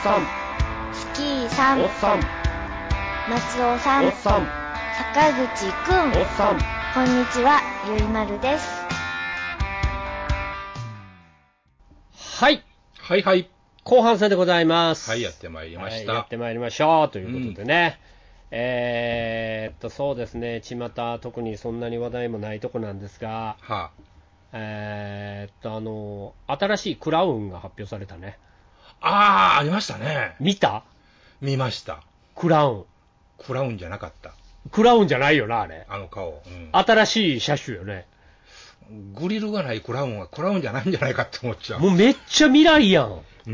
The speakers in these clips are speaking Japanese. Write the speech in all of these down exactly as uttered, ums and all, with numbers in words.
さん、 スキーさん、 おっさん、 松尾さん、 おっさん、 坂口くん、 おっさん。 こんにちは、ゆいまるです。 はい。 はいはい。 後半戦でございます。 はい、やってまいりました。 はい、やってまいりましょうということでね。うん、えーっと、そうですね、巷、特にそんなに話題もないとこなんですが、 はあ、 えーっと、あの、新しいクラウンが発表されたね。 あー、ありましたね。 見た？ 見ました。 クラウン。 クラウンじゃなかった。 クラウンじゃないよな、あれ。 あの顔。うん、 新しい車種よね。 グリルがないクラウンはクラウンじゃないんじゃないかって思っちゃう。 もうめっちゃ未来やん。 うん、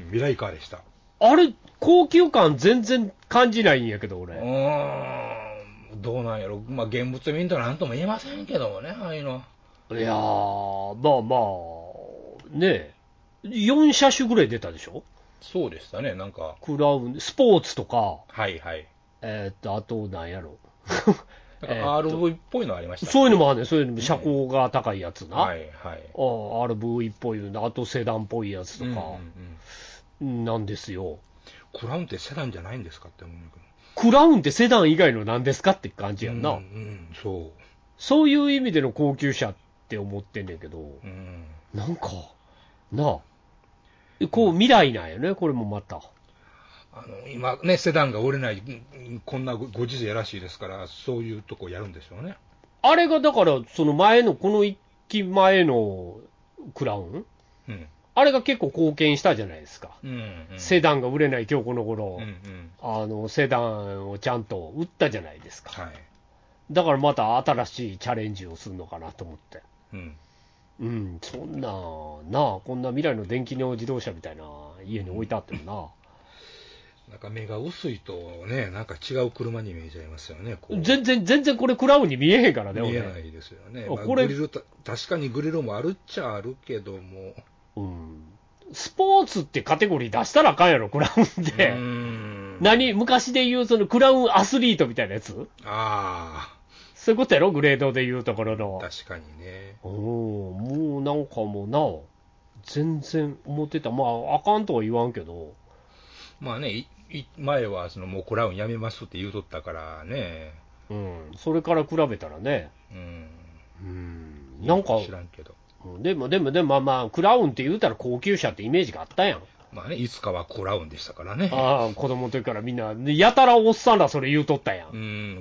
未来カーでした。 あれ、高級感全然感じないんやけど、俺。 うーん、どうなんやろ。まあ、現物見んとなんとも言えませんけどもね、ああいうの。 いやー、まあまあ、ねえ、よん車種ぐらい出たでしょ？ そうでしたね、なんか。 クラウン、スポーツとか、 はいはい。 えーっと、あと、なんやろ。 なんか アールブイ っぽいのありました、ね、 そういうのもあるね、そういうのも車高が高いやつな。 うん、はいはい。 あ アールブイ っぽいの、あとセダンっぽいやつとか、うんうんうん、なんですよ。 クラウンってセダンじゃないんですかって思うけど。 クラウンってセダン以外の何ですかって感じやんな。 うん、うん、そう。 そういう意味での高級車って思ってんねんけど、 うん、 なんか、なあ、こう未来なんやね、これもまた。 あの今ね、セダンが売れない、こんなご時世らしいですから、そういうとこやるんでしょうね。 あれがだから、その前の、この一期前のクラウン、うん、あれが結構貢献したじゃないですか。うんうん、セダンが売れない今日この頃、うんうん、あのセダンをちゃんと売ったじゃないですか。はい、だからまた新しいチャレンジをするのかなと思って。うん、うん、そんな、なあ、こんな未来の電気の自動車みたいな家に置いてあってもな。うん、 なんか目が薄いとね、なんか違う車に見えちゃいますよね。こう全然、全然これクラウンに見えへんからね、 見えないですよね。まあ、グリル、確かにグリルもあるっちゃあるけども。 うん。スポーツってカテゴリー出したらあかんやろ、クラウンで。うーん何昔で言うそのクラウンアスリートみたいなやつ？ああ。そういうことやろ、グレードで言うところの。 確かにね。 おもうなんかもうな、全然思ってた。まあ、あかんとは言わんけど。 まあね、いい前はそのもうクラウンやめますって言うとったからね。 うん。それから比べたらね。うん。うん。なんか。 知らんけど。 でも、でも、でも、まあまあ、クラウンって言うたら高級車ってイメージがあったやん。 まあね、いつかはクラウンでしたからね。 ああ、子供の時からみんな、やたらおっさんらそれ言うとったやん。 うん、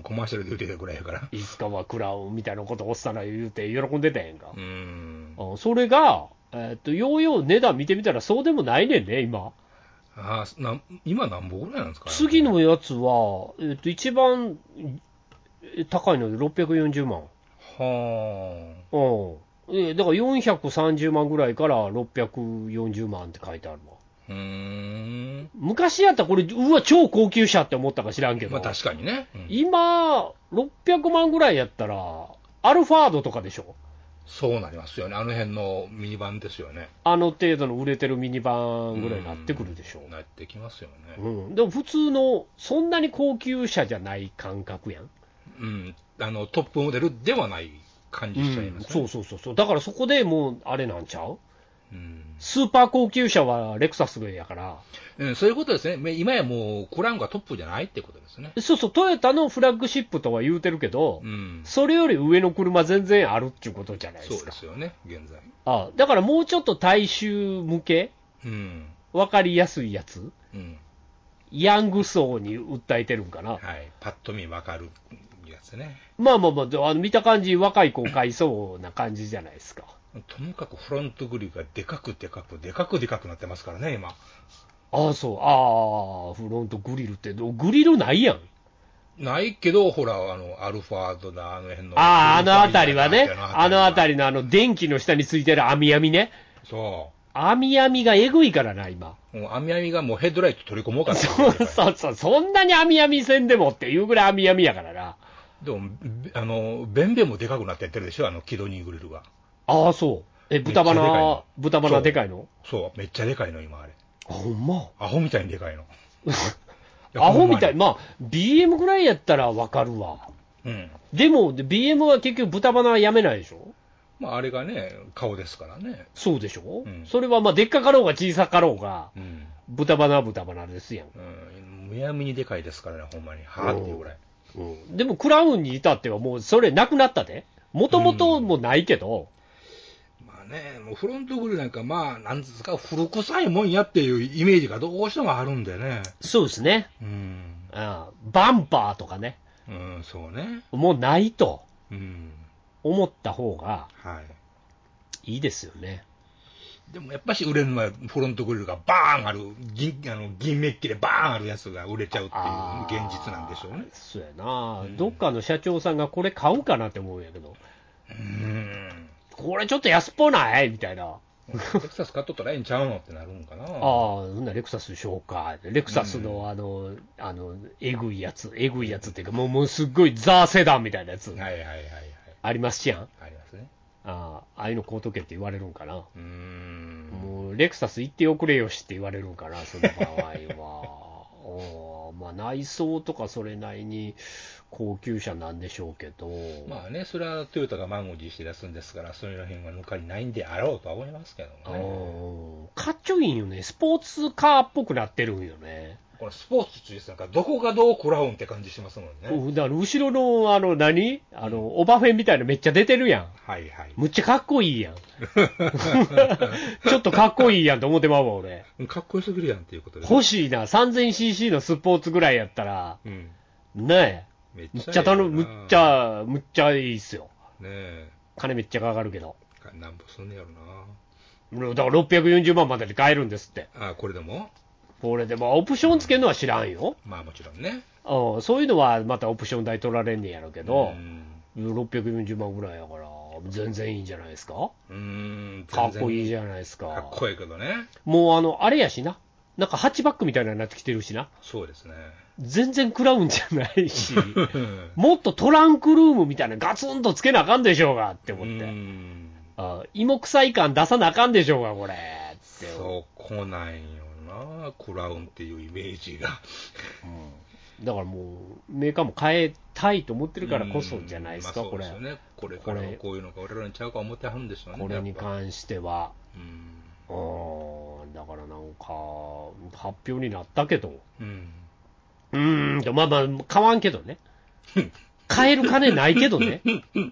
コマーシャルで言うてたぐらいやから。 いつかはクラウンみたいなことおっさんら言うて喜んでたやんか。うん。あそれが、えー、っと、ようよう値段見てみたらそうでもないねんね、今。 ああ、な今何本ぐらいなんですかね。 次のやつは、えー、っと、一番高いのでろっぴゃくよんじゅうまん。はあ。うん。だからよんひゃくさんじゅうまんぐらいからろっぴゃくよんじゅうまんって書いてあるわ。うーん昔やったらこれ、うわ、超高級車って思ったか知らんけど。 まあ確かにね。 うん、今、ろっぴゃくまんぐらいやったら、アルファードとかでしょ？ そうなりますよね。あの辺のミニバンですよね。 あの程度の売れてるミニバンぐらいになってくるでしょ。 なってきますよね。 うん。でも普通の、そんなに高級車じゃない感覚やん。 うん。あの、トップモデルではない感じしちゃいますね。 うん、そうそうそう。だからそこでもう、あれなんちゃう？うん、スーパー高級車はレクサスやから、 うん、そういうことですね。今やもうクラウンがトップじゃないってことですね。 そうそう、トヨタのフラッグシップとは言うてるけど、うん、それより上の車全然あるっていうことじゃないですか。 そうですよね、現在。 ああだからもうちょっと大衆向け、うん、分かりやすいやつ、うん、ヤング層に訴えてるんかな。 はい、パッと見分かるやつね。 まあまあまあ、あの見た感じ、若い子を買いそうな感じじゃないですか。 ともかくフロントグリルがでかくでかくでかくでかくなってますからね、今。 ああ、そう。ああ、フロントグリルって、グリルないやん。 ないけど、ほら、あの、アルファードだ、あの辺の。 ああ、あの辺りはね。あの辺りのあの、電気の下についてる網網ね。 そう。 網網がえぐいからな、今。 もう網網がもうヘッドライト取り込もうかった。 そうそうそう。そんなに網網せんでもっていうぐらい網網やからな。 でも、あの、ベンベンもでかくなってってるでしょ、あの、キドニーグリルが。 ああ、そう。え、豚バナ、豚バナでかいの？ そう、めっちゃでかいの、今あれ。 あ、ほんま。 アホみたいにでかいの。 アホみたい。まあ、ビーエム ぐらいやったらわかるわ。うん。でも、ビーエム は結局豚バナはやめないでしょ？ まあ、あれがね、顔ですからね。 そうでしょ？うん。それはまあ、でっかかろうが小さかろうが、うん、 豚バナ豚バナですやん。 うん、むやみにでかいですからね、ほんまに。はぁっていうぐらい。 うん、でもクラウンに至ってはもうそれなくなったで。もともともないけど、 うん、まあね、もうフロントグリルなんかまあ、なんですか、古臭いもんやっていうイメージがどうしてもあるんでね。 そうですね。うん。ああバンパーとかね。 うん、そうね。 もうないと。うん。思った方が、はい。いいですよね。 でもやっぱし売れるのはフロントグリルがバーンある、銀、あの、銀メッキでバーンあるやつが売れちゃうっていう現実なんでしょうね。 そうやな、うん、どっかの社長さんがこれ買うかなって思うんやけど。うーん。 これちょっと安っぽないみたいな。 レクサス買っとったらええんちゃうのってなるんかな。ああ、 ほんなレクサスしようか。レクサスのあの、うん、あの、えぐいやつ、えぐいやつっていうか、もう、もうすっごいザーセダンみたいなやつ。はいはいはいはい。ありますやん。 ありますね。 ああ、ああいうの買うとけって言われるんかな。うーん。もう、レクサス行っておくれよしって言われるんかな、その場合は。おまあ、内装とかそれなりに高級車なんでしょうけど。 まあね、それはトヨタが満を持して出すんですから、そういう辺は抜かりないんであろうとは思いますけどね。 かっちょいいよね。スポーツカーっぽくなってるんよね。 これスポーツって言ってなんかどこがどうクラウンって感じしますもんね。だから後ろのあの何あの、うん、オバフェンみたいなめっちゃ出てるやん。 はいはい。 むっちゃかっこいいやん。ちょっとかっこいいやんと思ってまうわ俺。 かっこよすぎるやんっていうことで、 ね。欲しいな。さんぜんシーシー のスポーツぐらいやったら、うん、ねえ。めっちゃ頼む、むっちゃ、むっちゃいいっすよ。ねえ。金めっちゃかかるけど。 なんぼすんねやろな。だからろっぴゃくよんじゅうまんまでで買えるんですって。 ああ、これでもこれでもオプションつけるのは知らんよ。 まあもちろんね。 うん、そういうのはまたオプション代取られんねやろうけど、ろっぴゃくよんじゅうまんぐらいやから、全然いいんじゃないですか。うーん、かっこいいじゃないですか。 かっこいいけどね。 もうあの、あれやしな。なんかハッチバックみたいなのになってきてるしな。 そうですね。 全然クラウンじゃないし、もっとトランクルームみたいなガツンとつけなあかんでしょうがって思って。あ芋臭い感出さなあかんでしょうが、これ。ってそこなんよな、クラウンっていうイメージが。 うん、だからもう、メーカーも変えたいと思ってるからこそじゃないですか、 まあ、そうですよね。これ。これからこういうのが俺らにちゃうか思ってはるんでしょうね。 これに関しては。うん。だからなんか、発表になったけど。うん。うーん、まあまあ、買わんけどね。買える金ないけどね。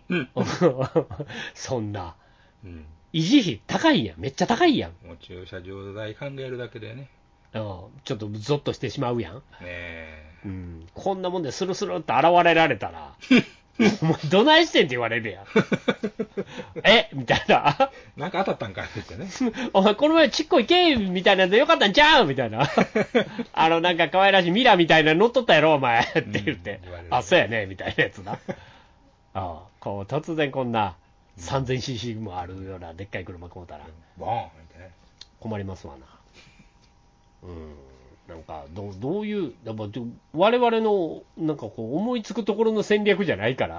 そんな。うん、維持費高いやん。めっちゃ高いやん。 もう駐車場代考えるだけでね。 うん。ちょっとゾッとしてしまうやん。ねえ。 うん。こんなもんでスルスルって現れられたら、もうどないしてんって言われるやん。えみたいな。 なんか当たったんかって言ってね。 お前この前ちっこいけみたいなんでよかったんちゃうみたいな。あのなんか可愛らしいミラみたいなの乗っとったやろお前って言って。うん、あ、そうやねみたいなやつな。ああ、こう突然こんな さんぜんシーシー もあるようなでっかい車買うたら。 ボーンってね。 困りますわな。うん。なんかどう、どういう、我々のなんかこう思いつくところの戦略じゃないから。 うん、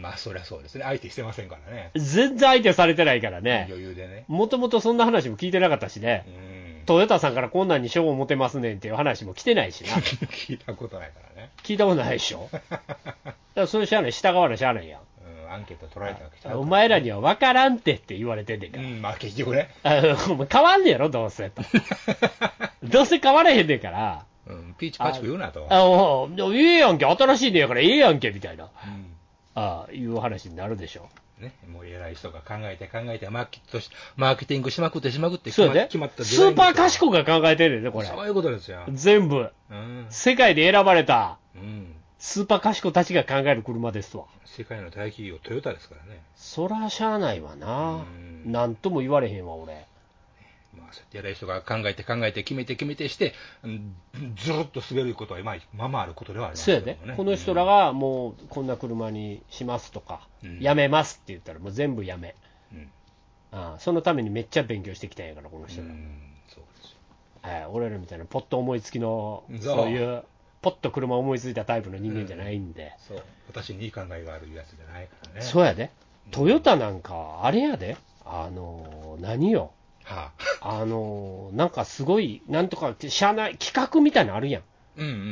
まあそりゃそうですね。相手してませんからね。 全然相手されてないからね。 余裕でね。 もともとそんな話も聞いてなかったしね。うん、トヨタさんからこんなんに賞を持てますねんっていう話も来てないしな。 聞いたことないからね。 聞いたことないでしょ。だからそれしゃあない、従わなしゃあないやん。 アンケート取られたわけちゃう。 お前らには分からんてって言われてんねんから。 うん、まあ結局ね。 あの変わんねやろ、どうせと。どうせ変わらへんねんから。 うん、ピーチパチク言うなと。 ああ、ええやんけ、新しいねやからええやんけ、みたいな。うん、ああ、いう話になるでしょ。 ね、もう偉い人が考えて考えてマーケットし、マーケティングしまくってしまくって決ま、 決まったスーパー賢が考えてるね、これ。 そういうことですよ。 全部。うん、世界で選ばれた。うんスーパー賢たちが考える車ですわ。 世界の大企業トヨタですからね。 そらしゃあないわな。なんとも言われへんわ俺。 まあそうやって偉い人が考えて考えて決めて決めてして、ずっと滑ることはまあまあまああることではありますけどね。 そうやで。この人らがもうこんな車にしますとか、うん、やめますって言ったらもう全部やめ。うん、ああそのためにめっちゃ勉強してきたんやからこの人ら。うんそうですよ。はい、俺らみたいなポッと思いつきのそういう。ポッと車思いついたタイプの人間じゃないんで、 うん、そう私にいい考えがあるやつじゃないからね。 そうやでトヨタなんかあれやであの何よ、はあ、あのなんかすごいなんとか社内企画みたいなのあるやん、うんうんうんうん、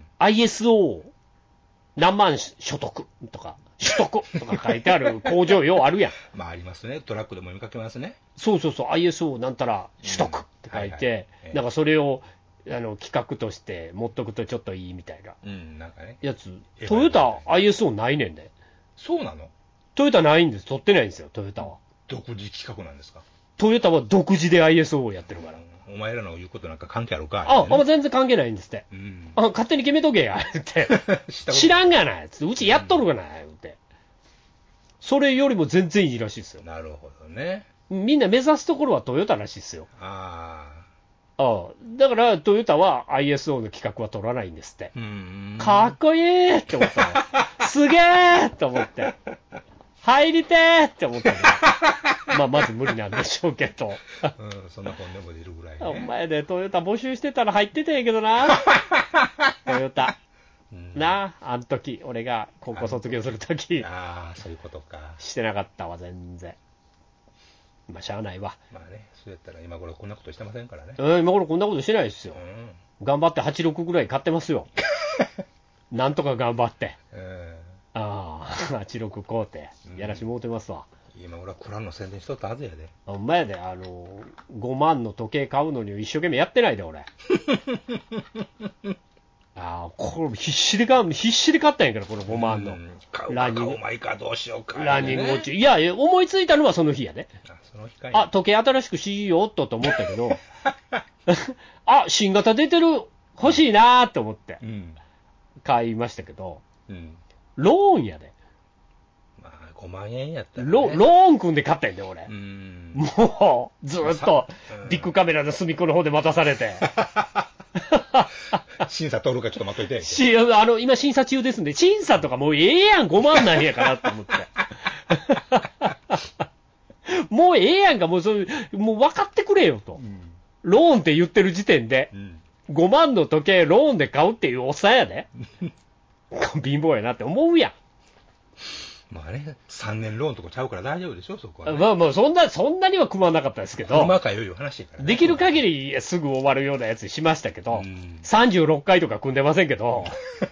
アイエスオー 何万所得とか取得とか書いてある工場ようあるやん。 まあありますね。トラックでも見かけますね。 そうそうそう アイエスオー なんたら取得って書いて、はいはいえー、なんかそれをあの企画として持っとくとちょっといいみたいな、 うん、なんかね、 やつ、トヨタ アイエスオー ないねんで。 そうなの？ トヨタないんです、取ってないんですよ、トヨタは。 独自企画なんですか？ トヨタは独自で アイエスオー をやってるから。 うん、お前らの言うことなんか関係あるか？ あ、ね、あ全然関係ないんですって。 うん、 あ勝手に決めとけや、って。知らんがな、つって、うちやっとるがな、って。それよりも全然いいらしいですよ。 なるほどね。 みんな目指すところはトヨタらしいですよ。 あああ。だからトヨタは アイエスオー の企画は取らないんですって。 うん。 かっこいいって思ったの。すげーって思って。入りてーって思ったの。まあまず無理なんでしょうけど。うん、 そんな本でも出るぐらい、ね。 お前でトヨタ募集してたら入ってたんやけどな。トヨタ。うん、なあ、あの時、俺が高校卒業する時。 ああ、そういうことか。 してなかったわ、全然。まあ、しゃあないわ。 まあね、そうやったら今頃こんなことしてませんからね。 うん、今頃こんなことしてないですよ。 うん、 頑張ってはちじゅうろくぐらい買ってますよ。なんとか頑張って。 うん、 ああ、はちじゅうろく買うて、やらしもうてますわ。 うん、今俺はクランの宣伝しとったはずやで。 ほんまやで、あの、ごまんの時計買うのに一生懸命やってないで、俺。ああ、これ必死で買う、必死で買ったんやから、このごまんの。うん、 買うか買うまいかどうしようか、ね。 ランニングウォッチ。いや、思いついたのはその日やで。 あ、その日かい。 あ、時計新しくしようっとと思ったけど、あ、新型出てる、欲しいなーって思って、買いましたけど、うん、ローンやで。 まあ、ごまんえんやったら、ね、 ロ。ローン組んで買ったんで、俺。うん、もう、ずーっと、ビッグカメラの隅っこの方で待たされて。 審査通るかちょっと待っといて。 し、あの、今審査中ですんで、審査とかもうええやん、ごまんなんやからって思って。もうええやんか、もうそういう、もう分かってくれよと。うん、ローンって言ってる時点で、うん、ごまんの時計ローンで買うっていうおっさんやで。貧乏やなって思うやん。 まあね、さんねんローンとかちゃうから大丈夫でしょ、そこは、ね。 まあまあ、そんな、そんなには組まなかったですけど。 車かよいう話から、ね。 できる限りすぐ終わるようなやつにしましたけど、うん、さんじゅうろっかいとか組んでませんけど、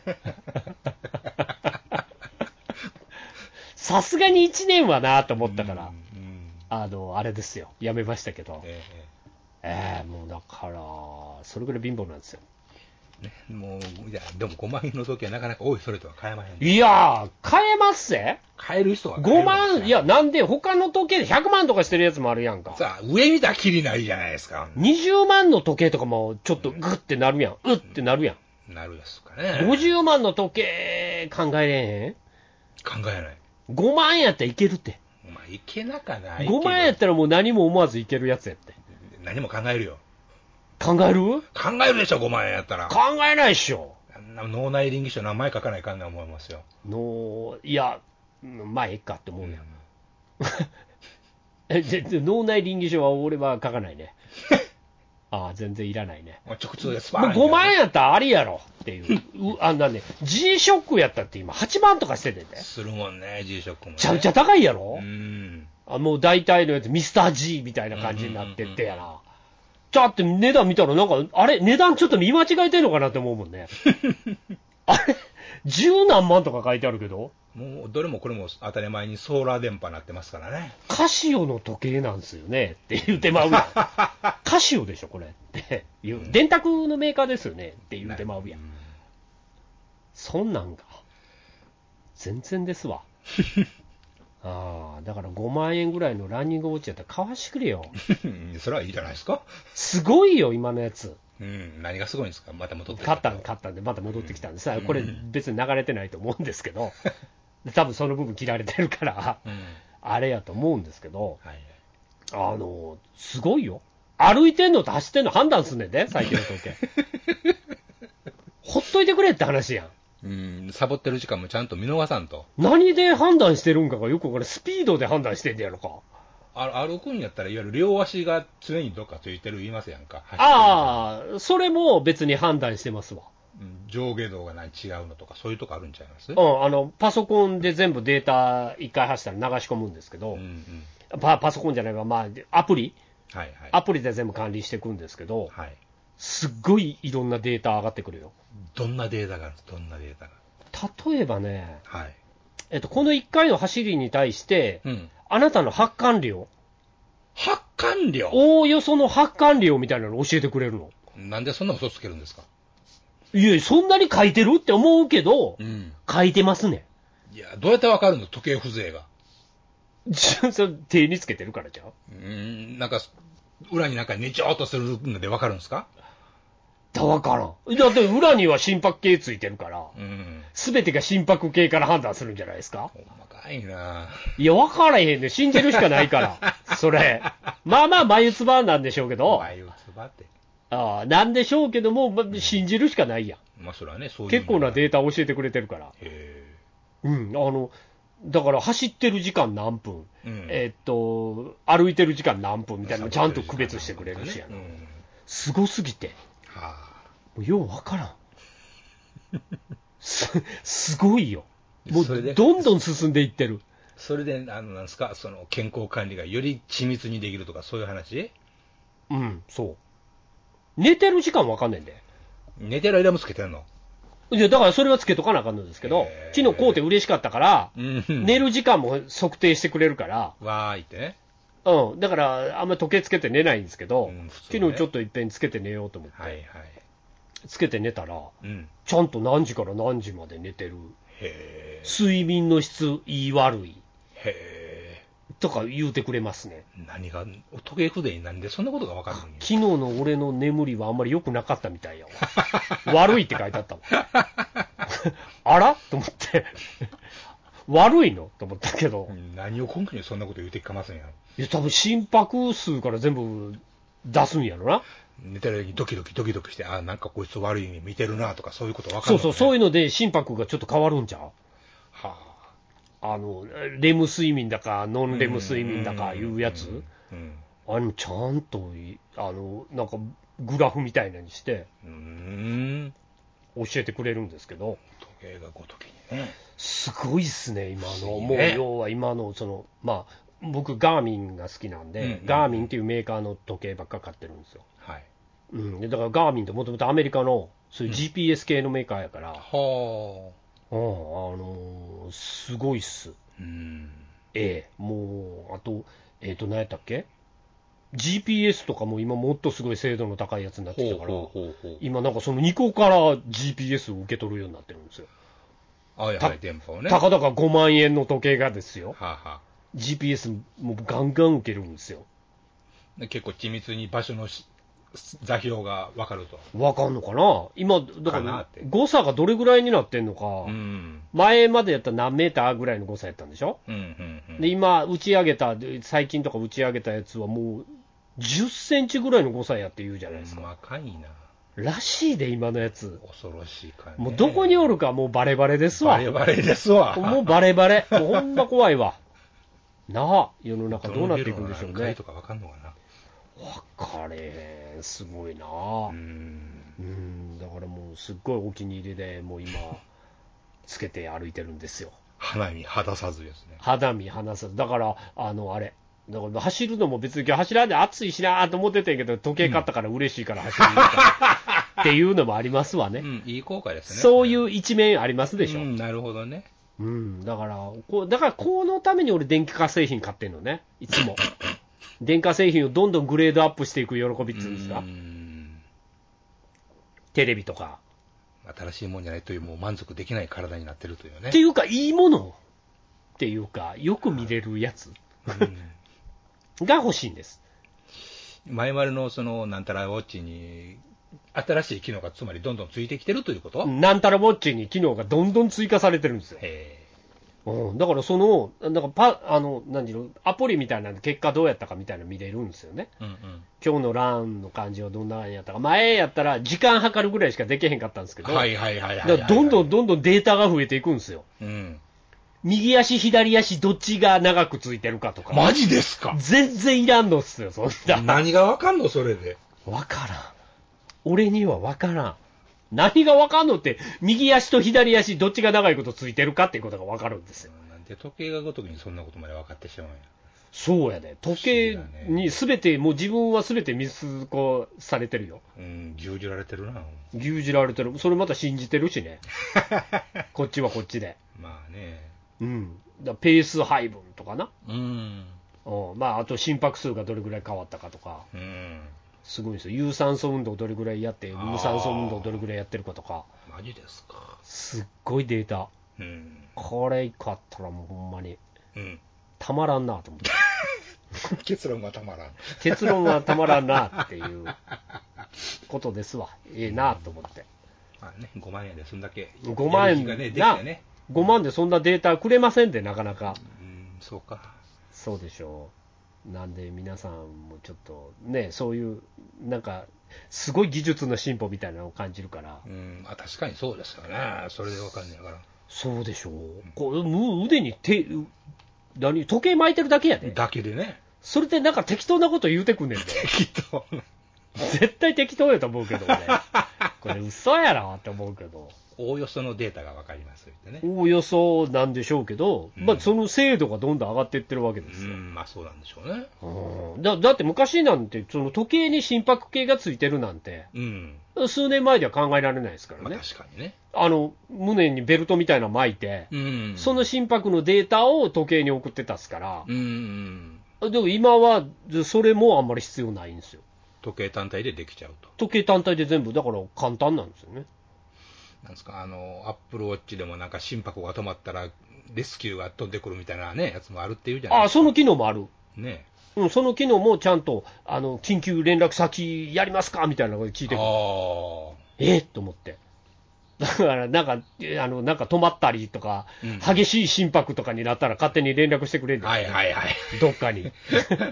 さすがにいちねんはなと思ったから、うんうん、あの、あれですよ、やめましたけど、えー、えー、もうだから、それぐらい貧乏なんですよ。 ね、もう、いや、でもごまんえんの時はなかなか多いそれとは買えまへん、ね。 いやー、買えますぜ。 買える人は買える。 ごまん、いや、なんで他の時計でひゃくまんとかしてるやつもあるやんか。 さあ、上見たらきりないじゃないですか。 にじゅうまんの時計とかもちょっとグッてなるやん。うん、うってなるやん。 なるやつかね。 ごじゅうまんの時計考えれへん？ 考えない。 ごまんやったらいけるって。 まあ、いけなかない。 ごまんやったらもう何も思わずいけるやつやって。 何も考えるよ。 考える？ 考えるでしょ、ごまんえんやったら。 考えないっしょ。 脳内臨機書名前書かないかんな思いますよ。 脳、いや、まあええかって思うやん。うん、えで脳内臨機書は俺は書かないね。ああ、全然いらないね。 直通でスパーン、ね。 ごまんやったらありやろっていう。うあんなね、G ショックやったって今はちまんとかしててね。 するもんね、G ショックも、ね。 ちゃうちゃ高いやろ。 うん。 あもう大体のやつ、ミスター G みたいな感じになってってやな。うんうんうん、ちゃって値段見たらなんか、あれ値段ちょっと見間違えてんのかなって思うもんね。あれ十何万とか書いてあるけど。 もうどれもこれも当たり前にソーラー電波になってますからね。 カシオの時計なんですよねって言うてまうやん。カシオでしょこれっていう、うん、電卓のメーカーですよねって言うてまうやん。うん、そんなんが全然ですわ。ああ、だからごまんえんぐらいのランニングウォッチやったら買わしてくれよ。 それはいいじゃないですか。 すごいよ今のやつ。 うん、何がすごいんですか。また戻ってきた。買ったん買ったんでまた戻ってきたんです。うん、これ別に流れてないと思うんですけど、多分その部分切られてるから、うん、あれやと思うんですけど、はい、あのすごいよ。歩いてんのと走ってんの判断すんねんで最近の時計。ほっといてくれって話やん。 うん、サボってる時間もちゃんと見逃さんと。 何で判断してるんかがよくこれスピードで判断してんねやろか。 あ歩くんやったらいわゆる両足が常にどっかついてる言いますやんか。 ああ、それも別に判断してますわ。 うん、上下動が何違うのとかそういうとこあるんちゃいます？ うん、あのパソコンで全部データ一回走ったら流し込むんですけど、うんうん、パ, パソコンじゃないわ、まあアプリ、はいはい、アプリで全部管理していくんですけど、はい、すっごいいろんなデータ上がってくるよ。 どんなデータがあるんですか？どんなデータが。 例えばね、 はい、 えっとこのいっかいの走りに対して、うん、あなたの発汗量。 発汗量おおよその発汗量みたいなの教えてくれるの。 なんでそんな嘘つけるんですか？ いや、そんなに書いてるって思うけど、うん、書いてますね。 いや、どうやってわかるの？時計風情が。 それ手につけてるからじゃん。うーん、なんか、裏になんかねちょーっとするのでわかるんですか？ だわからん。だって裏には心拍計ついてるから、すべ、うん、てが心拍計から判断するんじゃないですか？ 細かいな。 いや、わからへんね。信じるしかないから。それ。まあまあ、眉唾なんでしょうけど。 眉唾って。 ああ、なんでしょうけども、まあ、信じるしかないやん。まあ、それはね、そういう。 結構なデータを教えてくれてるから。へー。うん、あの、だから走ってる時間何分、うん、えー、っと、歩いてる時間何分みたいなのちゃんと区別してくれるしやな。うん、すごすぎて。はあ、もうようわからん。す、すごいよ。もうどんどん進んでいってる。 それで、あの、なんですか、その健康管理がより緻密にできるとか、そういう話？ うん、そう。寝てる時間わかんねんで。 寝てる間もつけてんの？ いや、だからそれはつけとかなあかんのですけど、昨日買うて嬉しかったから、うん、寝る時間も測定してくれるから、 わーいってね。 うん。だから、あんまり時計つけて寝ないんですけど、うん、ね、昨日ちょっといっぺんつけて寝ようと思って、はいはい、つけて寝たら、うん、ちゃんと何時から何時まで寝てる。へー。睡眠の質いい悪い。へー。とか言うてくれますね。 何が、時計不全になんでそんなことが分かるの？ 昨日の俺の眠りはあんまり良くなかったみたいやわ。悪いって書いてあったもん。あらと思って。悪いのと思ったけど。 何を根拠にそんなこと言うてかませんやろ。 いや、多分心拍数から全部出すんやろな。 寝てる時にドキドキドキドキして、あ、なんかこいつ悪い夢見てるなとかそういうこと分かるの、ね、そうそう、そういうので心拍がちょっと変わるんちゃう？はあ。あの、レム睡眠だか、ノンレム睡眠だかいうやつ、あれもちゃんと、あの、なんかグラフみたいなにして、うーん教えてくれるんですけど。 時計がごときにね。 すごいっすね、今の。もう要は今の、その、まあ、僕、ガーミンが好きなんで、うんうんうん、ガーミンっていうメーカーの時計ばっか買ってるんですよ。はい。うん。でだからガーミンってもともとアメリカの、そういう ジーピーエス 系のメーカーやから、うん、はあ。うん、あのー、すごいっす。うん。ええ、もう、あと、えっ、ー、と、何やったっけ？ ジーピーエス とかも今もっとすごい精度の高いやつになってきたから、ほうほうほうほう、今なんかそのにこから ジーピーエス を受け取るようになってるんですよ。 はいはい、電波をね。 たかだかごまんえんの時計がですよ。はあはあ、ジーピーエス もガンガン受けるんですよ。 結構緻密に場所の座標が分かると。 分かんのかな今、だから誤差がどれぐらいになってんのか、うん、前までやったら何メーターぐらいの誤差やったんでしょ、うんうんうん、で今、打ち上げた、最近とか打ち上げたやつはもうじゅっセンチぐらいの誤差やって言うじゃないですか。 細かいな。 らしいで、今のやつ。 恐ろしいかね。 もうどこにおるかもうバレバレですわ。 バレバレですわ。 もうバレバレ。もうほんま怖いわ。なあ、世の中どうなっていくんでしょうね。 どのとか分かんのかな。 分かれへん。すごいなあ。うん。うん。だからもうすっごいお気に入りで、もう今、つけて歩いてるんですよ。 肌身離さずですね。 肌身離さず。だから、あの、あれ。だから走るのも別に走らんで暑いしなと思ってたんやけど、時計買ったから嬉しいから走るっていうのもありますわね。 うん、いい効果ですね。 そういう一面ありますでしょ。 うん、なるほどね。 うん、だから、こう、だからこのために俺電気化製品買ってんのね、いつも。電化製品をどんどんグレードアップしていく喜びっていうんですか。うん、テレビとか。 新しいもんじゃないという、もう満足できない体になってるというね。 っていうか、いいものっていうか、よく見れるやつ。うんが欲しいんです。 前丸のそのなんたらウォッチに新しい機能がつまりどんどんついてきてるということ？ なんたらウォッチに機能がどんどん追加されてるんですよ。へうん、だからそのなんかパあの何ていうのアプリみたいな結果どうやったかみたいなの見れるんですよね。うんうん、今日のランの感じはどんなやったか、前やったら時間計るぐらいしかできへんかったんですけど、はいはいはいはい、どんどんどんどんデータが増えていくんですよ。うん、右足左足どっちが長くついてるかとか。 マジですか？ 全然いらんのっすよ、そんな。 何がわかんのそれで。 わからん。俺にはわからん。何がわかんのって、右足と左足どっちが長いことついてるかっていうことがわかるんですよ。 なんで時計がごときにそんなことまで分かってしまうんや。 そうやで。時計にすべて、もう自分はすべて見透かされてるよ。 うん、牛耳られてるな。 牛耳られてる。それまた信じてるしね。こっちはこっちで。 まあね。 うん。だペース配分とかな。 うん。 うん、まあ、あと心拍数がどれぐらい変わったかとか、うん、すごいんですよ。有酸素運動どれぐらいやって、無酸素運動どれぐらいやってるかとか。 マジですか。 すっごいデータ。うん、これ一個あったらもうほんまに、うん、たまらんなと思って。 結論はたまらん。 結論はたまらんなっていうことですわ。ええなと思って。 まあね、ごまんえんでそんだけ、 ごまんえんがね、できたね。ごまんでそんなデータくれませんで、なかなか。 うん、そうか。 そうでしょう。なんで皆さんもちょっとね、そういう、なんか、すごい技術の進歩みたいなのを感じるから。 うん、あ、確かにそうですよね。それでわかんないから。 そうでしょう。こうもう腕に手、何、時計巻いてるだけやで。 だけでね。 それでなんか適当なこと言うてくんねんで。 適当。 絶対適当やと思うけど、俺。これ嘘やなって思うけど。 おおよそのデータが分かりますってね。 おおよそなんでしょうけど、うん、まあその精度がどんどん上がっていってるわけですよ。 うん、まあそうなんでしょうね。 うん、だ, だって昔なんて、その時計に心拍計がついてるなんて、うん、数年前では考えられないですからね。 まあ、確かにね。 あの、胸にベルトみたいなの巻いて、うん、その心拍のデータを時計に送ってたっすから、うん、でも今はそれもあんまり必要ないんですよ。 時計単体でできちゃうと。 時計単体で全部、だから簡単なんですよね。 なんですか、あの、アップルウォッチでもなんか心拍が止まったら、レスキューが飛んでくるみたいなね、やつもあるっていうじゃないですか。 あ、その機能もある。 ね。 うん、その機能もちゃんと、あの、緊急連絡先やりますかみたいなこと聞いてくる。あえっと思って。だから、なんか、あの、なんか止まったりとか、うん、激しい心拍とかになったら勝手に連絡してくれるんだよ、ね。 はいはいはい。 どっかに。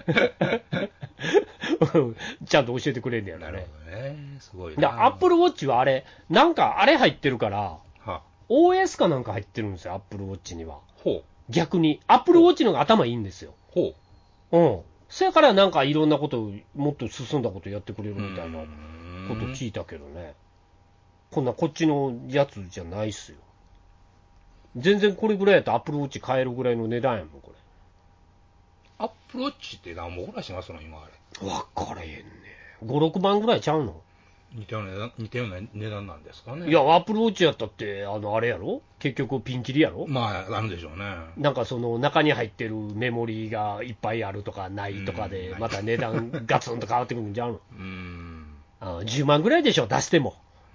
ちゃんと教えてくれるんだよね。 なるほどね。すごいな。 アップルウォッチはあれ、なんかあれ入ってるから、は オーエス かなんか入ってるんですよ、アップルウォッチには。 ほう。 逆に。アップルウォッチの方が頭いいんですよ。 ほう。うん。それからなんかいろんなことを、もっと進んだことやってくれるみたいなこと聞いたけどね。こんなこっちのやつじゃないっすよ。全然これぐらいやったらアップルウォッチ買えるぐらいの値段やもん、これ。 アップルウォッチって何もぐらいしますの今あれ。 わかれへんね。ご、ろくまんぐらいちゃうの？ 似たような、似たような値段なんですかね。 いや、アップルウォッチやったって、あの、あれやろ？結局ピンキリやろ？ まあ、あるでしょうね。 なんかその中に入ってるメモリーがいっぱいあるとかないとかで、また値段ガツンと変わってくるんじゃんの？うん。あ、じゅうまんぐらいでしょ、出しても。うん。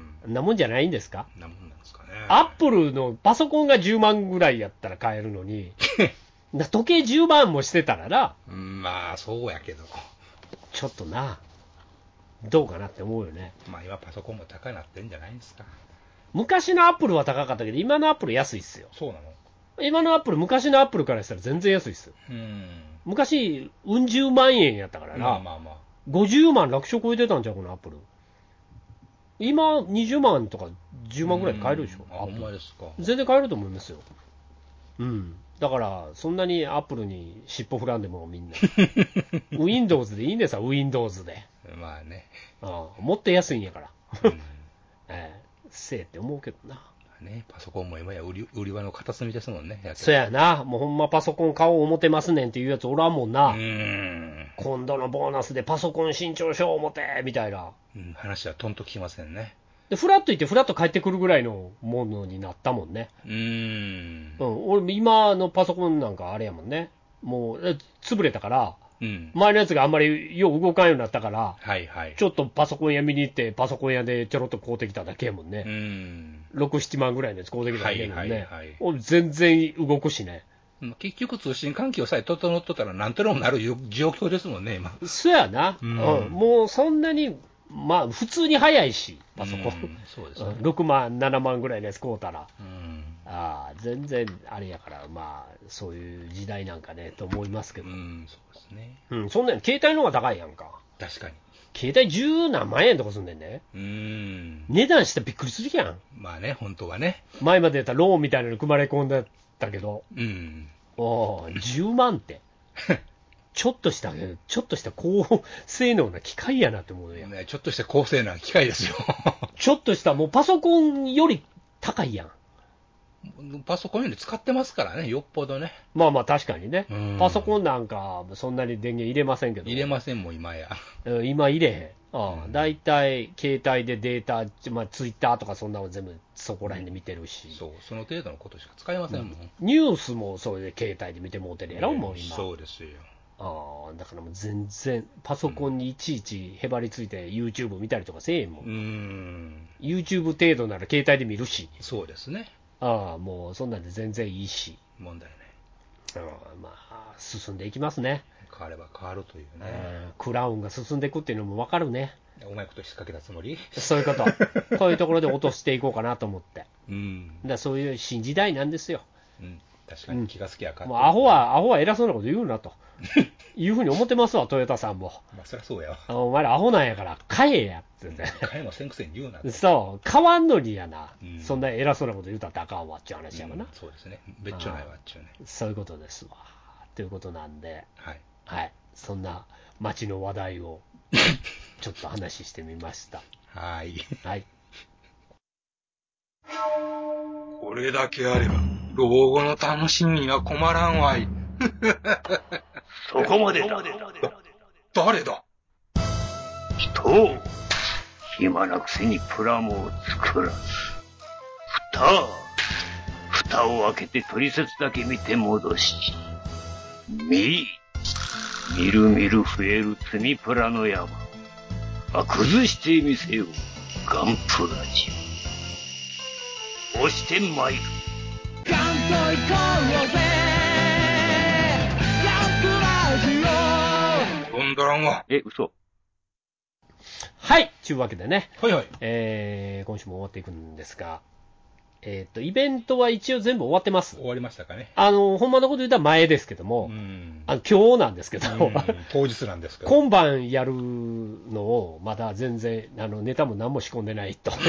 なもんじゃないんですか？ なもんなんですかね。 アップルのパソコンがじゅうまんぐらいやったら買えるのに、時計じゅうまんもしてたらな。 うん、まあ、そうやけど。 ちょっとな、どうかなって思うよね。 まあ今パソコンも高くなってんじゃないですか。 昔のアップルは高かったけど、今のアップル安いっすよ。 そうなの？ 今のアップル、昔のアップルからしたら全然安いっすよ。うん。昔、うん十万円やったからな。まあまあまあ。ごじゅうまん楽勝超えてたんちゃうこのアップル。今、にじゅうまんとかじゅうまんぐらいで買えるでしょ。 あ、ほんまですか。 全然買えると思いますよ。うん。だから、そんなにアップルに尻尾振らんでもみんな。Windows でいいんですよ、Windows で。 まあね。 ああ、もっと安いんやから。うん、ええ、せえって思うけどな。 ね、パソコンも今や売り売り場の片隅ですもんね。 やそうやな。もうほんまパソコン買おう思てますねんっていうやつおらんもんな。うん。今度のボーナスでパソコン新調しよう思て、みたいな。 うん、話はとんと聞きませんね。 で、フラッと行ってフラッと帰ってくるぐらいのものになったもんね。うーん。うん。俺、今のパソコンなんかあれやもんね。もう、潰れたから、うん、前のやつがあんまりよう動かんようになったから、はいはい、ちょっとパソコン屋見に行って、パソコン屋でちょろっと買うてきただけやもんね。うん。ろく、ななまんぐらいのやつ買うてきただけやもんね。はいはいはい、俺全然動くしね。 結局通信環境さえ整っとったらなんとでもなる状況ですもんね、今。 そうやな。うん。うん、もうそんなに、まあ普通に早いし、パソコン。うん、そうですね。ろくまん、ななまんぐらいのやつ買うたら。うん。ああ、全然あれやから、まあ、そういう時代なんかね、と思いますけど。うん、そうですね。うん、そんなに携帯の方が高いやんか。 確かに。 携帯十何万円とかすんねんね。うん。値段してびっくりするやん。 まあね、本当はね。 前までやったらローンみたいなの組まれ込んだったけど。うん。おー、じゅうまんって。ちょっとした、ちょっとした高性能な機械やなって思うやん。 ね、ちょっとした高性能な機械ですよ。 ちょっとした、もうパソコンより高いやん。 パソコンより使ってますからね、よっぽどね。 まあまあ確かにね。パソコンなんかそんなに電源入れませんけど。 入れませんもん、今や。 今入れへん。ああ、だいたい携帯でデータ、まあ、ツイッターとかそんなの全部そこら辺で見てるし、 うん、そう、その程度のことしか使いませんもん。うん、 ニュースもそれで携帯で見てもうてるやろ、もう今。 そうですよ。 ああ、だからもう全然、パソコンにいちいちへばりついて YouTube 見たりとかせえへんもん。 うん。 YouTube 程度なら携帯で見るし。 そうですね。 ああ、もうそんなんで全然いいし。 問題ね。 ああ、まあ、進んでいきますね。 変われば変わるというね。 クラウンが進んでいくっていうのも分かるね。 うまいこと仕掛けたつもりそういうこと。こういうところで落としていこうかなと思って。 うん。 だそういう新時代なんですよ。 うん。確かに気がつきゃか、 うん、もうアホは、アホは偉そうなこと言うなと。いうふうに思ってますわ、トヨタさんも。 まあ、そりゃそうやわ。 お前らアホなんやから、買えやって言って。 買えもせんくせに言うなって。 そう、買わんのにやな、 うん。 そんな偉そうなこと言うたってあかんわっていう話やわな、 うん。そうですね。別所ないわっちゅうね。 そういうことですわ。ということなんで、 はい。 はい。そんな街の話題をちょっと話してみました。 はい。 はい。 これだけあれば、老後の楽しみには困らんわい。 そこまでだ。 誰だ？ 人、暇なくせにプラモを作らず。蓋、蓋を開けて取説だけ見て戻し。見、みるみる増える積みプラの山。あ、崩してみせよう。ガンプラジオ。押してまいる。 ガンと行こうぜ。 ゴンドランは。 え、嘘。 はい。というわけでね。 はいはい。 えー、今週も終わっていくんですが、えっと、イベントは一応全部終わってます。 終わりましたかね。 あの、ほんまのこと言ったら前ですけども、 うん、 あの今日なんですけど、 当日なんですけど。 今晩やるのを、まだ全然、あの、ネタも何も仕込んでないという。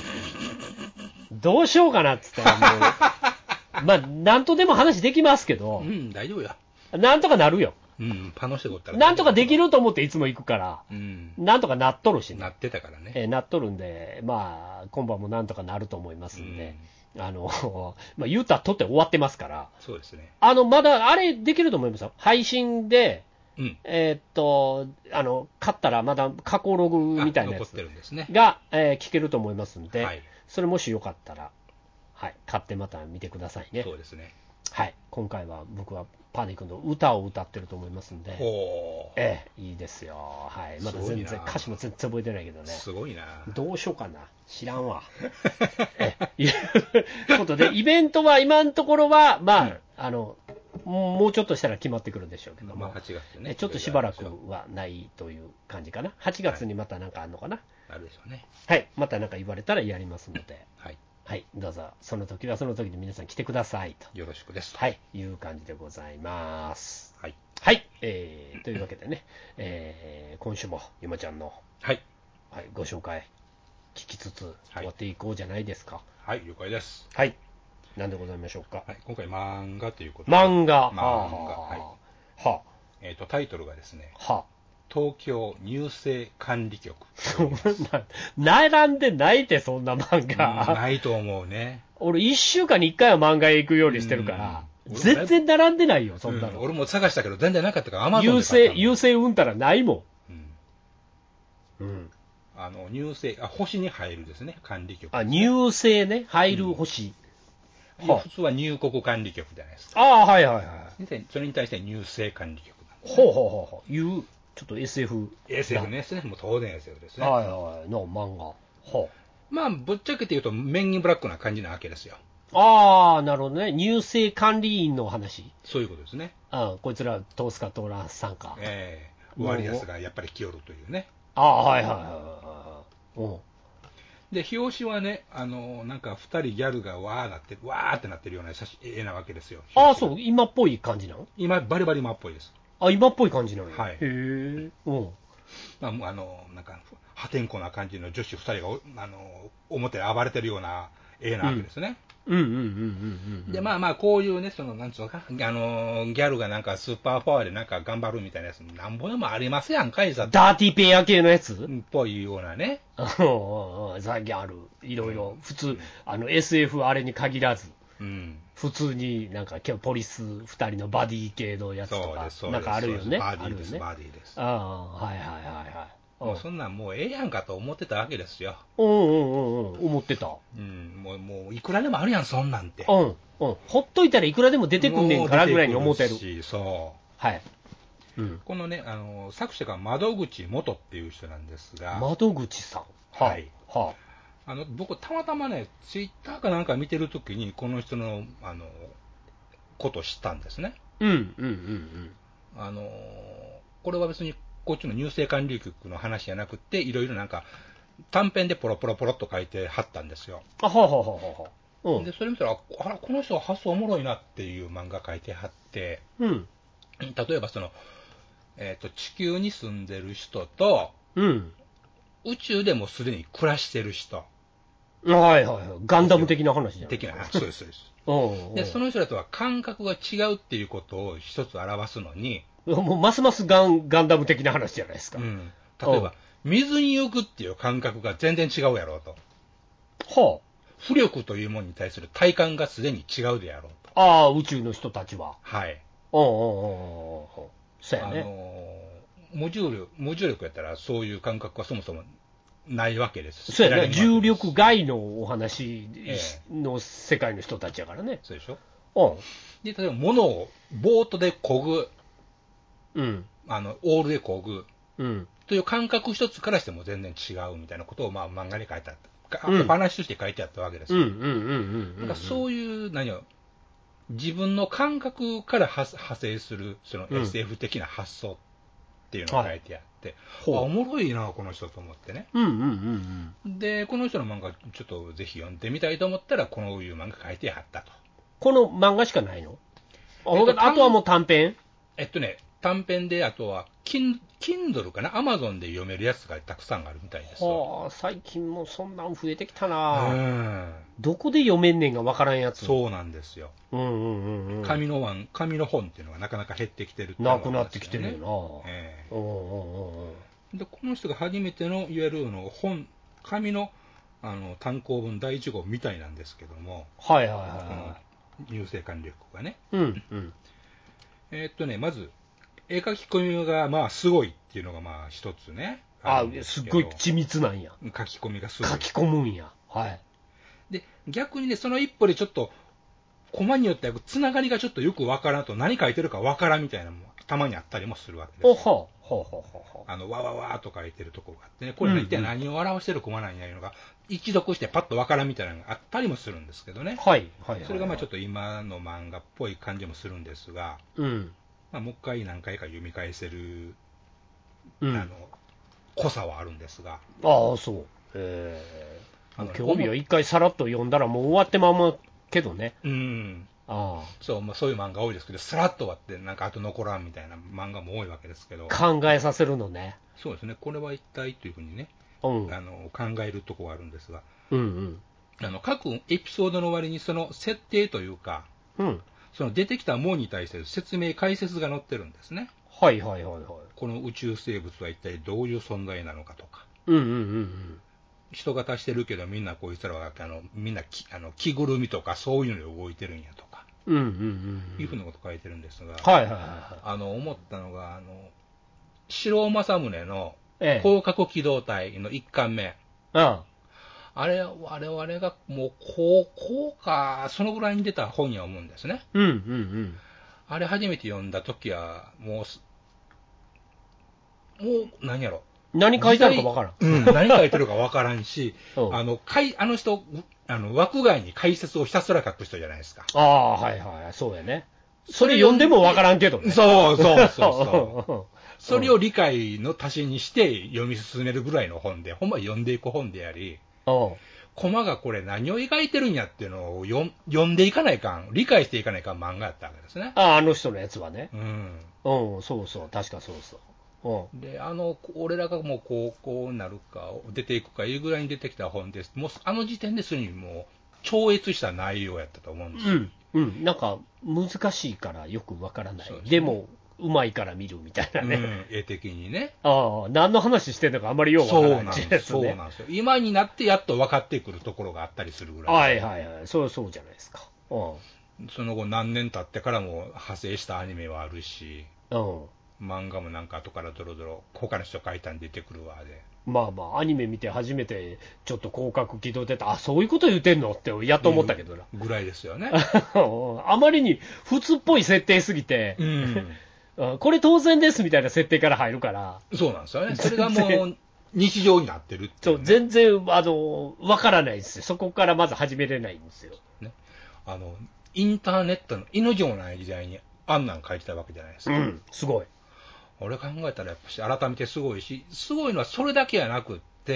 どうしようかなって言ったらもう、まあ、なんとでも話できますけど、 うん、大丈夫や。 なんとかなるよ。 うん、楽しいことったら。 なんとかできると思っていつも行くから、 うん、 なんとかなっとるしね。 なってたからね。 えー、なっとるんで、まあ、今晩もなんとかなると思いますんで、うん、あの、まあ、言うたらとって終わってますから、 そうですね。 あの、まだ、あれできると思いますよ。配信で、 うん、 えー、っと、あの、買ったらまだ過去ログみたいなやつが、ね、 が、えー、聞けると思いますんで、 はい、 それもしよかったら、はい、買ってまた見てくださいね。 そうですね。 はい、今回は僕はパーディ君の歌を歌ってると思いますんで、ええ、いいですよ。はい、まだ全然歌詞も全然覚えてないけどね。 すごいな。 どうしようかな。知らんわ。ええ、いうことで、イベントは今のところは、まあ、うん、あの、もうちょっとしたら決まってくるんでしょうけども、 まあ、はちがつね、 ちょっとしばらくはないという感じかな。はちがつにまたなんかあるのかな。 はい、あるでしょうね。 はい、またなんか言われたらやりますので。 はい。 はい、どうぞ、その時はその時で皆さん来てくださいと。 よろしくです。 はい、いう感じでございます。 はい。 はい、えー、というわけでね、えー、今週もゆまちゃんの、 はい。 はい、ご紹介聞きつつ終わっていこうじゃないですか。 はい、はい、了解です。 はい。何でございましょうか。 はい、今回漫画ということで。 漫画。 漫画。はい。 はあ、 えっ、ー、と、タイトルがですね。 はあ、 東京入政管理局。 並んでないってそんな漫画、 うん、ないと思うね。 俺いっしゅうかんにいっかいは漫画へ行くようにしてるから、うん、全然並んでないよそんなの、 うん、俺も探したけど全然なかったからアマゾンで優勢優勢うんたらないもん。 うん、うん、あの入政あ星に入るですね管理局、ね、 あ入政ね入る星、 うんはあ、普通は入国管理局じゃないですか。 ああはいはいはい。 それに対して入政管理局なんです、ね、ほうほうほうほういうちょっと エスエフ。 エスエフ ですね。もう当然 エスエフ ですね。 はいはい。の漫画。はあ、 まあ、ぶっちゃけて言うと、メンギンブラックな感じなわけですよ。 ああ、なるほどね。入政管理員の話。 そういうことですね。 ああ、こいつら通すか通らんさんか。 ええー。割安がやっぱり来よるというね。 ああ、はいはいはいはい。うん。 で、表紙はね、あの、なんか二人ギャルがわーなってる、わーってなってるような写真、絵なわけですよ。 ああ、そう。今っぽい感じなの？ 今、バリバリ今っぽいです。 あ、今っぽい感じなのよ。 はい。 へえ。うん。 まあ、あの、なんか、破天荒な感じの女子二人が、あの、表で暴れてるような絵なわけですね。 うん、うん、うんうんうんうん。 で、まあまあ、こういうね、その、なんつうのか、あの、ギャルがなんかスーパーパワーでなんか頑張るみたいなやつ、なんぼでもありますやんかいさ。 ダーティーペア系のやつっぽいようなね。 ザ・ギャル。いろいろ。普通、あの、エスエフ あれに限らず。 うん、普通になんかポリスふたりのバディ系のやつとかなんかあるよね。 バディです、ね、バディです。 ああ、はいはいはいはい。 もうそんなんもうええやんかと思ってたわけですよ。 うんうんうんうん、思ってた。 うん、もうもういくらでもあるやんそんなんて。 うんうん、ほっといたらいくらでも出てくんねんからぐらいに思ってる。 しそう。 はい。 うん、このね、あの作者が窓口元っていう人なんですが。 窓口さん。 はい。 はあ。 あの僕たまたまねツイッターかなんか見てるときにこの人のあのことを知ったんですね。 うんうんうんうん。 あのこれは別にこっちの入生管理局の話じゃなくていろいろなんか短編でポロポロポロっと書いてはったんですよ。 あははははは。 うん、でそれ見たらあらこの人は発想おもろいなっていう漫画書いてはって、 うん、 例えばその、えーと、地球に住んでる人と、 うん、 宇宙でもすでに暮らしてる人。 はいはいはい。ガンダム的な話じゃない的な話。そうです、そうです。 おうで、その人らとは感覚が違うっていうことを一つ表すのに、 もうますますガンガンダム的な話じゃないですか。 うん、例えば、水に浮くっていう感覚が全然違うやろうと。 はあ。 浮力というものに対する体感がすでに違うでやろうと。 ああ、宇宙の人たちは。 はい。 おうおうおうおう。そうやね。 あの、無重力、無重力やったらそういう感覚はそもそもないわけです。 そうやね。重力外のお話の世界の人たちやからね。 そうでしょ。 うん。 で、例えば物をボートで漕ぐ。 うん。 あの、オールで漕ぐ。 うん。 という感覚一つからしても全然違うみたいなことを、まあ、漫画に書いてあった。うん、お話として書いてあったわけですよ。 うんうんうんうん、 うん。だからそういう、何を、自分の感覚から派生する、その エスエフ 的な発想っていうのが書いてあって、うん、あ、おもろいな、この人と思ってね。 うんうんうんうん。 で、この人の漫画、ちょっとぜひ読んでみたいと思ったら、こういう漫画書いてあったと。 この漫画しかないの？えっと、あとはもう短編？ えっとね、短編で、あとは、Kindle かな、Amazon で読めるやつがたくさんあるみたいです。 はあ、最近もそんなん増えてきたな。 うん。 どこで読めんねんがわからんやつ。 そうなんですよ。 うんうんうんうん。 紙の本、紙の本っていうのがなかなか減ってきてるっていうのが、ね、なくなってきてるよな。 ええー、うんうんうん。 で、この人が初めてのいわゆるの本、紙のあの単行本だいいち号みたいなんですけども。 はいはいはい、はい。この入生管理力がね。 うんうん。 えー、っとね、まず、絵描き込みがまあすごいっていうのがまあ一つね。 あ、すっごい緻密なんや。 書き込みがすごい。 書き込むんや。はい。 で、逆にね、その一歩でちょっと、コマによってはつながりがちょっとよくわからんと、何書いてるかわからんみたいなのもたまにあったりもするわけですよ。 ほうほうほうほう。 あの、わわわーと書いてるところがあってね、これ一体何を表してるコマなんやいうのが、一読してパッとわからんみたいなのがあったりもするんですけどね。 はい。はい。 それがまあちょっと今の漫画っぽい感じもするんですが、 うん。 まあ、もう一回何回か読み返せる、 うん、 あの、濃さはあるんですが。 ああ、そう。えー、あの興味は一回さらっと読んだらもう終わってままけどね。 うん。 ああ。 そう、まあ、そういう漫画多いですけど、さらっと終わってなんか後残らんみたいな漫画も多いわけですけど。 考えさせるのね。 そうですね。これは一体というふうにね、 うん、 あの考えるところがあるんですが、 うんうん、 あの各エピソードの終わりにその設定というか、 うん、 その出てきたものに対して説明、解説が載ってるんですね。 はいはいはいはい。 この宇宙生物は一体どういう存在なのかとか。 うんうんうんうん。 人が足してるけどみんなこいつらはあのみんなきあの着ぐるみとかそういうので動いてるんやとか、 うんうんうん、 いうふうなこと書いてるんですが、 はいはいはい、 あの思ったのがあの城政宗の広角機動隊のいっかんめ、 ええ、ああれ我々がもう高校かそのぐらいに出た本や思うんですね。 うんうんうん。 あれ初めて読んだ時はもうもう何やろ。 何書いてあるかわからん。 うん、何書いてるかわからんし、あの、かい、あの人、あの、枠外に解説をひたすら書く人じゃないですか。 ああ、はいはい、そうやね。それ読んでもわからんけどね。 そうそうそうそう。それを理解の足しにして読み進めるぐらいの本で、ほんま読んでいく本であり、コマがこれ何を描いてるんやっていうのを読読んでいかないかん、理解していかないかん漫画やったわけですね。 ああ、あの人のやつはね。 うん。 うん、そうそう、確かそうそう。 で、あの、俺らがもう高校になるか、出ていくかいうぐらいに出てきた本です。もう、あの時点ですでにもう、超越した内容やったと思うんですよ。 うん、うん、なんか、難しいからよくわからない。で, ね、でも、うまいから見るみたいなね。うん、 絵的にね。 ああ、何の話してんのかあんまりようわからない、 ね。そうなんですよ。今になってやっと分かってくるところがあったりするぐらい。 はいはいはい。そうそうじゃないですか。 うん、その後何年経ってからも派生したアニメはあるし、うん、漫画もなんか後からドロドロ他の人書いたん出てくるわで。 まあまあ、アニメ見て初めてちょっと広角機動出た、あ、そういうこと言ってんのってやっと思ったけどな。 ぐらいですよね。 あまりに普通っぽい設定すぎて、うん、これ当然ですみたいな設定から入るから。 そうなんですよね。それがもう日常になってるっていう、ね、 そう、全然、あの、わからないですよ。そこからまず始めれないんですよ。 ね。あの、インターネットの命もない時代にあんなん書いてたわけじゃないですか。 うん、すごい。 俺考えたらやっぱし改めてすごいし、すごいのはそれだけじゃなくって、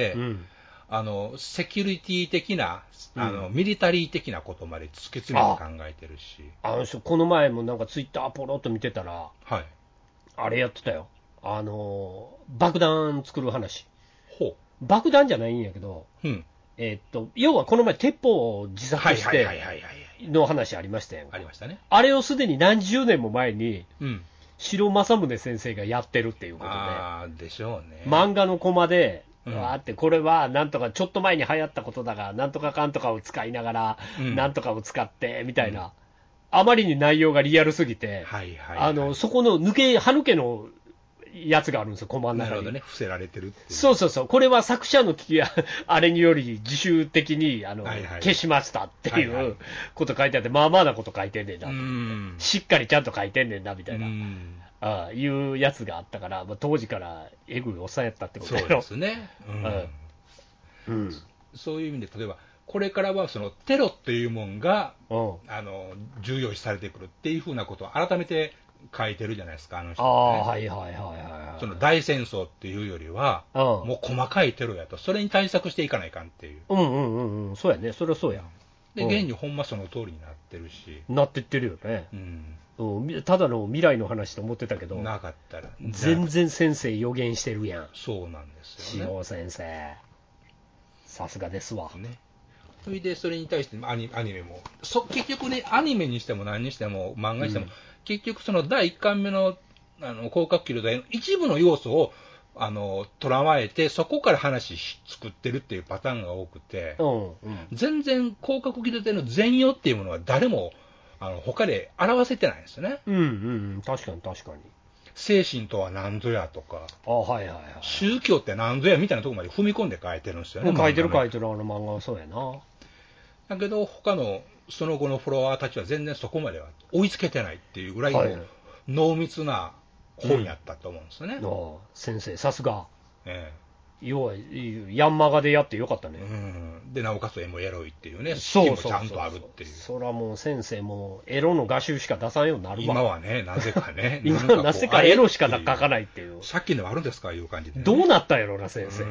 うん、あの、セキュリティ的な、あの、うん、ミリタリー的なことまで突き詰めて考えてるし。 あの、この前もなんかツイッターポロっと見てたら、はい。あれやってたよ。あの、爆弾作る話。ほう。爆弾じゃないんやけど、うん。えー、っと、要はこの前鉄砲を自作しての話ありましたよ。 ありましたね。 あれをすでに何十年も前に、うん。城正宗先生がやってるっていうことで、 あでしょうね、 漫画のコマで、うん、わーってこれはなんとかちょっと前に流行ったことだが、なんとかかんとかを使いながら、うん、なんとかを使ってみたいな、うん、あまりに内容がリアルすぎて、はいはいはい、あのそこの抜け、歯抜けのやつがあるんですよ、コマの中に。なるほどね、 伏せられてるっていう。 そうそうそう、これは作者の聞きあれにより自主的にあの、はいはい、消しましたっていうこと書いてあって、まあまあなこと書いてんねんな、うん、しっかりちゃんと書いてんねんなみたいな、うん、ああいうやつがあったから、まあ、当時からえぐいおっさんやったってことだよ。 そうですね、うんうん、そういう意味で、例えば、これからはそのテロっていうもんが、うん、あの重要視されてくるっていうふうなことを改めて書いてるじゃないですか、あの人、ね。ああ、はいはいはいはい。 その大戦争っていうよりは、うん、もう細かいテロやと、それに対策していかないかんっていう。 うんうんうんうん、そうやね、それはそうや。 で、うん、現にほんまその通りになってるし。 なってってるよね。うん。ただの未来の話と思ってたけど、 なかったら。 全然先生予言してるやん。 そうなんですよね。 塩先生。さすがですわ。ね。 それで、それに対してアニ、アニメも、そ、結局ね、アニメにしても何にしても、漫画にしても、うん、結局そのだいいっかんめの、あの、広角機動隊の一部の要素を、あの、捉まえて、そこから話作ってるっていうパターンが多くて、うんうん、全然広角機動隊の全容っていうものは誰も、あの、他で表せてないんですよね。 うんうん、確かに確かに。 精神とは何ぞやとか、 あ、はいはいはい。 宗教って何ぞやみたいなところまで踏み込んで書いてるんですよね。 書いてる書いてる、あの漫画はそうやな。 だけど、他の、その後のフォロワーたちは全然そこまでは追いつけてないっていうぐらいの濃密な本やったと思うんですよね。 うん、ああ、先生、さすが。ええ。要は、ヤンマガでやってよかったね。 うん。で、なおかつエモエロいっていうね、そうもちゃんとあるっていう。 そらもう先生もエロの画集しか出さんようになるわ。 今はね、なぜかね。 今はなぜかエロしか書かないっていう。 さっきのあるんですかいう感じで、ね。 どうなったんやろな、先生。うん。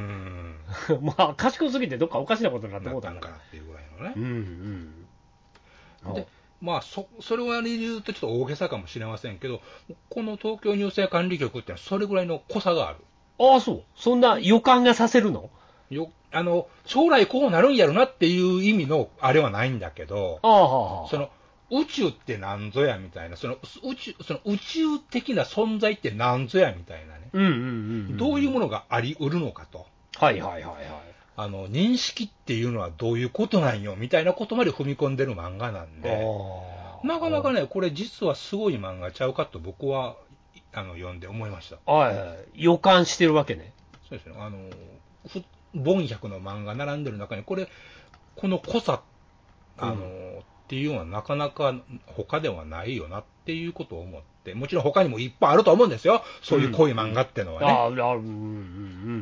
まあ、賢すぎてどっかおかしなことになってもうたんかなっていうぐらいのね。うんうん。で、まあ、そ、それは理由とちょっと大げさかもしれませんけど、この東京ニュースや管理局ってのはそれぐらいの濃さがある。 ああ、そう。そんな予感がさせるの？ よ、あの、将来こうなるんやろなっていう意味のあれはないんだけど、ああはあ、その、宇宙って何ぞやみたいな、その宇宙、その宇宙的な存在って何ぞやみたいなね。うんうんうんうん、どういうものがあり得るのかと。 はいはいはいはい。 あの、認識っていうのはどういうことなんよみたいなことまで踏み込んでる漫画なんで、なかなかね、これ実はすごい漫画ちゃうかと僕は、あの、読んで思いました。 はいはい。予感してるわけね。 そうですね。あの、ボンひゃくの漫画並んでる中に、これ、この濃さ、あの、うん、っていうのはなかなか他ではないよなっていうことを思って、もちろん他にもいっぱいあると思うんですよ。そういう濃い漫画ってのはね。ああ、うんうんうん。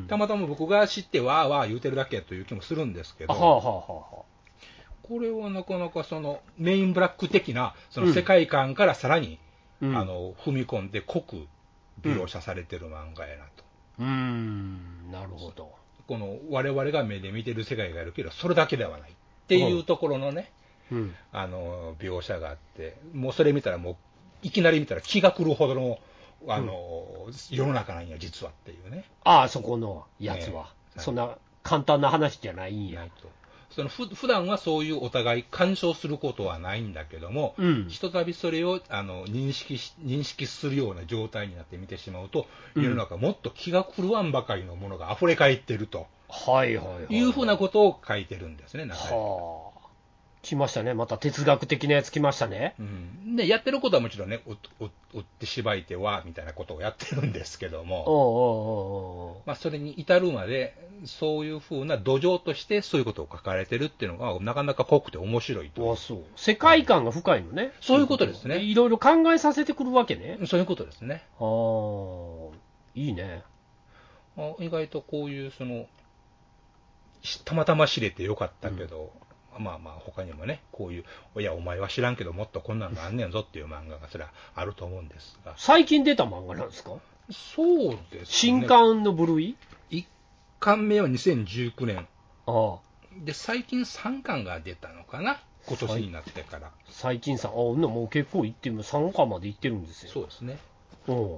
たまたま僕が知ってわーわー言うてるだけという気もするんですけど、はあはあはあ、これはなかなかそのメインブラック的なその世界観からさらに、うん、あの踏み込んで濃く描写されてる漫画やなと。 うーん、なるほど。 この我々が目で見てる世界があるけど、それだけではないっていうところのね、うん、あの描写があって、もうそれ見たらもういきなり見たら気が狂うほどのあの、うん、世の中なんや実はっていうね。 ああ、そこのやつは、ね、はい、そんな簡単な話じゃないんやと。 そのふ普段はそういうお互い干渉することはないんだけども、うん、ひとたびそれをあの認識し認識するような状態になって見てしまうと、世の中もっと気が狂わんばかりのものが溢れ返っていると、 はいはいはい、 いうふうなことを書いてるんですね、中に。はあ、 来ましたね。また哲学的なやつ来ましたね。 うん、で、やってることはもちろんね、売ってしばいては、みたいなことをやってるんですけども、おうおうおうおう、まあ、それに至るまで、そういうふうな土壌としてそういうことを書かれてるっていうのが、なかなか濃くて面白いと。 あ、そう。世界観が深いのね。 そういうことですね。 いろいろ考えさせてくるわけね。 そういうことですね。 ああ、いいね。 意外とこういう、その、たまたま知れてよかったけど、うん、まあまあ他にもね、こういう、いやお前は知らんけどもっとこんなのあんねんぞっていう漫画がそれはあると思うんですが。 最近出た漫画なんですか？ そうですね。 新刊の部類？ いっかんめはにせんじゅうきゅうねん。ああ。で、 最近さんかんが出たのかな、今年になってから。 最近さん、あ、もう結構いってる、さんかんまでいってるんですよ。 そうですね。 うん。へ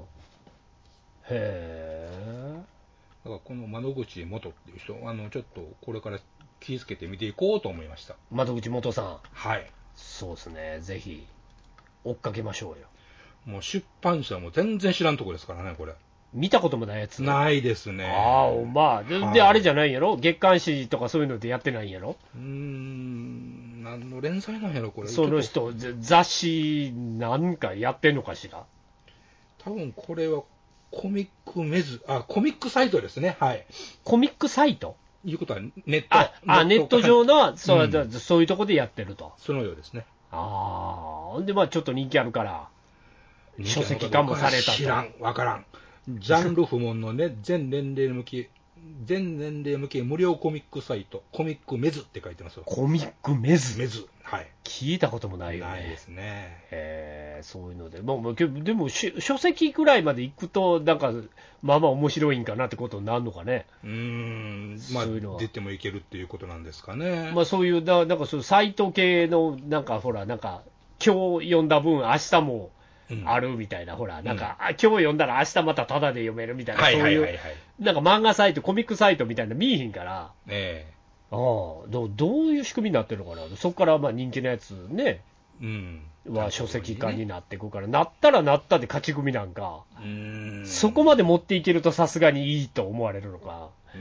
え。 だからこの窓口元っていう人、あの、ちょっとこれから気をつけて見ていこうと思いました。 窓口元さん。 はい。 そうですね。ぜひ、追っかけましょうよ。 もう出版社も全然知らんとこですからね、これ。 見たこともないやつ。 ないですね。 ああ、まあ。で、はい、であれじゃないんやろ？月刊誌とかそういうのでやってないんやろ？ うーん、何の連載なんやろ、これ。 その人、雑誌なんかやってんのかしら？ 多分これはコミックメズ、あ、コミックサイトですね。はい。 コミックサイト？ いうことはネット。 あ、あネット上の、そう、うん、そういうとこでやってると。 そのようですね。 ああ。で、まあちょっと人気あるから、書籍化もされたと。 知らん、わからん。ジャンル不問のね、全年齢向け、全年齢向け無料コミックサイト、コミックメズって書いてますよ。 コミックメズメズ。はい。 聞いたこともないよね。 ないですね。 えー、そういうので。まあ、でも、書籍ぐらいまで行くと、なんか、まあまあ面白いんかなってことになるのかね。 うーん、まあ、ういう出てもいけるっていうことなんですかね。 まあ、そういう、だなんかそういうサイト系の、なんかほら、なんか、今日読んだ分、明日も、あるみたいな、うん、ほら、なんか、うん、今日読んだら明日またタダで読めるみたいな、そういう、なんか漫画サイト、コミックサイトみたいな見えひんから、ええああど、どういう仕組みになってるのかな、そこからまあ人気のやつね、うん、は書籍化になっていくから、ね、なったらなったで勝ち組なんか、うんそこまで持っていけるとさすがにいいと思われるのか、うん、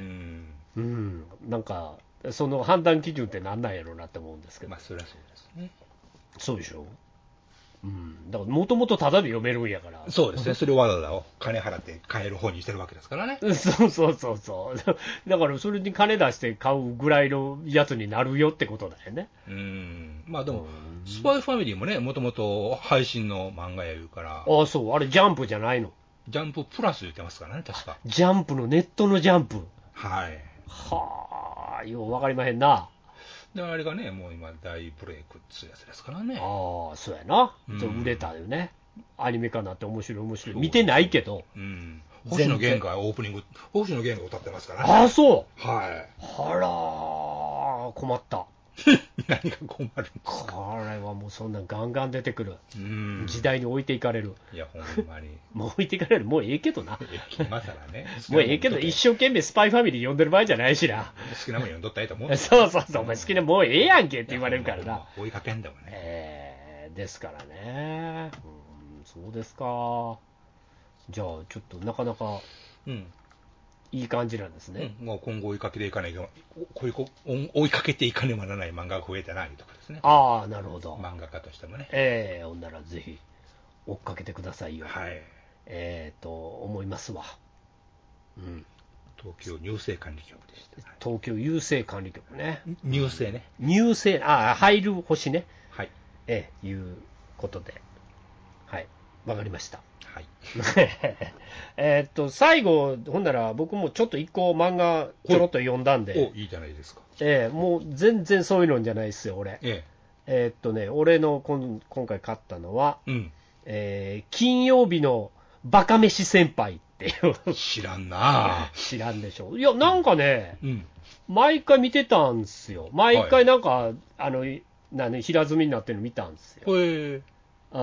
うん、なんか、その判断基準ってなんなんやろうなって思うんですけど。 まあ、そりゃそうですね。 そうでしょ。うん、だからもともとタダで読めるんやから。 そうですね。それをわざわざ金払って買える方にしてるわけですからね。 そうそうそうそう。だからそれに金出して買うぐらいのやつになるよってことだよね。 うん。まあでも、スパイファミリーもね、もともと配信の漫画や言うから。 ああ、そう。あれジャンプじゃないの？ ジャンププラス言ってますからね、確か。 ジャンプのネットのジャンプ。 はい。 はあ、ようわかりまへんな。 で、あれがね、もう今大ブレイクっていうやつですからね。 ああ、そうやな。うん、売れたよね。アニメ化になって面白い面白い。見てないけど。 うん。星野源がオープニング、星野源が歌ってますからね。ああ、そう。 はい。 あらー、困った。 何が困るんですか。 これはもうそんなんガンガン出てくる。うん。時代に置いていかれる。 いや、ほんまに。 もう置いていかれる。もうええけどな。 今更ね。 もうええけど、一生懸命スパイファミリー読んでる場合じゃないしな。 好きなもん読んどったらいいと思う。 そうそうそう。お前好きなもうええやんけって言われるからな。 追いかけんだもんね。 えー、ですからね。うん、そうですか。じゃあ、ちょっとなかなか、うん。いい感じなんですね。 うん、もう今後追いかけていかないと、こういう追いかけていかねばならない漫画が増えたな、いうとかですね。 ああ、なるほど。 漫画家としてもね。 ええー、ほんならぜひ、追っかけてくださいよ。 はい。 ええー、と、思いますわ。うん。 東京郵政管理局でした。 東京郵政管理局ね。 入政ね。 入政、ああ、入る星ね。 はい。 ええー、いうことで。はい。わかりました。 はい。 えっと、最後、ほんなら僕もちょっと一個漫画ちょろっと読んだんで。 お、いいじゃないですか。 ええー、もう全然そういうのじゃないですよ、俺。 ええー、っとね、俺の今今回買ったのは、 うん、 えー、金曜日のバカ飯先輩っていう。 知らんな知らんでしょ。いや、なんかね、 うん、 毎回見てたんですよ。毎回なんか、はい、あの、何、平積みになってるの見たんですよ。 へうん、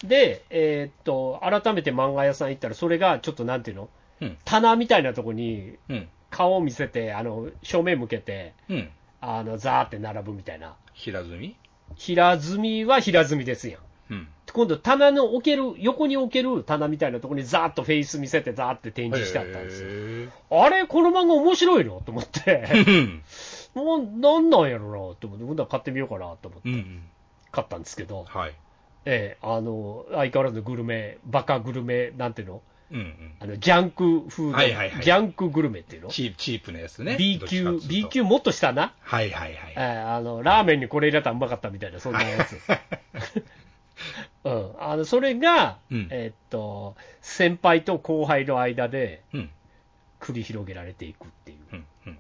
で、えー、っと、改めて漫画屋さん行ったら、それがちょっとなんていうの、うん、棚みたいなとこに、顔を見せて、あの、正面向けて、うん、あの、ザーって並ぶみたいな。 平積み平積みは平積みですやん。うん、今度、棚の置ける、横に置ける棚みたいなところにザーッとフェイス見せて、ザーって展示してあったんですよ。あれ、この漫画面白いのと思って。 もうなんなんやろなと思って、今度は買ってみようかなと思って、 うんうん、 買ったんですけど、 はい、 ええ、あの、相変わらずグルメ、バカグルメ、なんていうの、 うんうん、 あのジャンクフード、 はいはいはい、 ジャンクグルメっていうのチープ、チープなやつね。 B 級、B 級もっとしたな。 はいはいはい。 えー、あの、ラーメンにこれ入れたらうまかったみたいな、そんなやつ。うん。あの、それが、うん、えー、っと、先輩と後輩の間で、繰り広げられていくっていう。うんうん、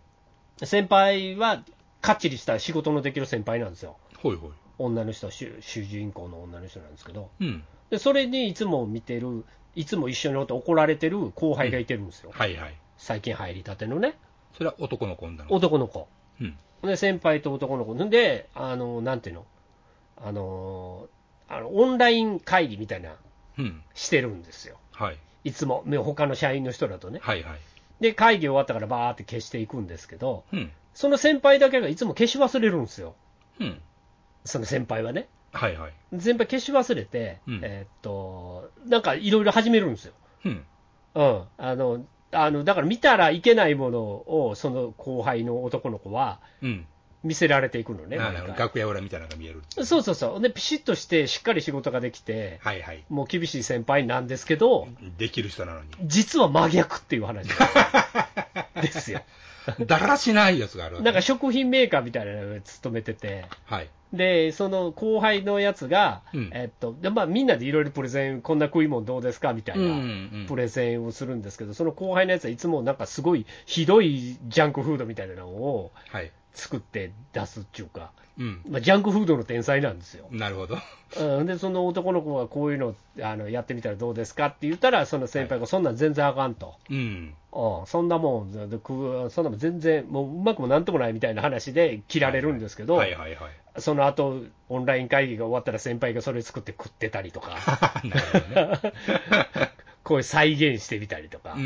先輩は、かっちりした仕事のできる先輩なんですよ。 ほいほい。 女の人、主人公の女の人なんですけど、 うん、 でそれにいつも見てる、いつも一緒におって怒られてる後輩がいてるんですよ。 うん、はいはい。 最近入りたてのね。 それは男の子女の子。 男の子。 うん。 で、先輩と男の子。で、あの、なんていうのあの、あのオンライン会議みたいな、うん、してるんですよ。 はい。 いつも、他の社員の人だとね。 はいはい。 で、会議終わったからバーって消していくんですけど、 うん、 その先輩だけがいつも消し忘れるんですよ。 うん。 その先輩はね。 はいはい。 先輩消し忘れて、うん、えー、っと、なんかいろいろ始めるんですよ。 うん。 うん。あの、あの、だから見たらいけないものを、その後輩の男の子は、見せられていくのね。 うん、あ楽屋裏みたいなのが見える。 そうそうそう。で、ピシッとしてしっかり仕事ができて、 はいはい。 もう厳しい先輩なんですけど、 できる人なのに。 実は真逆っていう話ですよ。 だらしないやつがあるわけ。 なんか食品メーカーみたいなのに勤めてて、 はい。 で、その後輩のやつが、うん、えっと、でまあ、みんなでいろいろプレゼン、こんな食い物どうですかみたいなプレゼンをするんですけど、その後輩のやつはいつもなんかすごいひどいジャンクフードみたいなのを作って出すっていうか、うん、まあ、ジャンクフードの天才なんですよ。 なるほど。 うん、で、その男の子がこういうのあのやってみたらどうですかって言ったら、その先輩がそんなん全然あかんと。はい、うんうん、そんなもん、そんなもん全然、もううまくもなんともないみたいな話で切られるんですけど、はいはいはいはい、その後オンライン会議が終わったら先輩がそれ作って食ってたりとか、なるほどね、こういう再現してみたりとか、うんうん、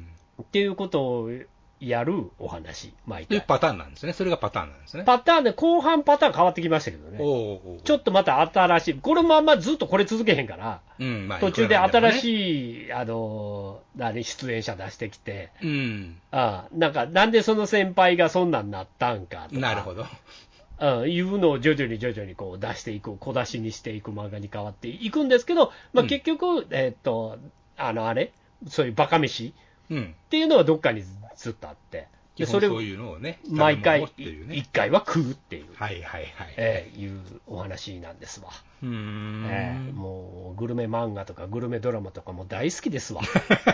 っていうことをやるお話、毎回。 パターンなんですね。それがパターンなんですね。 パターンで、後半パターン変わってきましたけどね。おうおうおう、ちょっとまた新しい、このままずっとこれ続けへんから、うんまあ、途中で新しい、ね、あの何出演者出してきて、うん、あなんか、なんでその先輩がそんなんなったんかとか。 なるほど。 うん、いうのを徐々に徐々にこう出していく、小出しにしていく漫画に変わっていくんですけど、まあ、結局、うん、えー、っと、あの、あれ、そういうバカ飯っていうのはどっかにずっとあって、 でそれをそういうのをね、 毎回いっかいは食うっていう、 はいはいはい、 えー、いうお話なんですわ。うーん、えー、もうグルメ漫画とかグルメドラマとかも大好きですわ。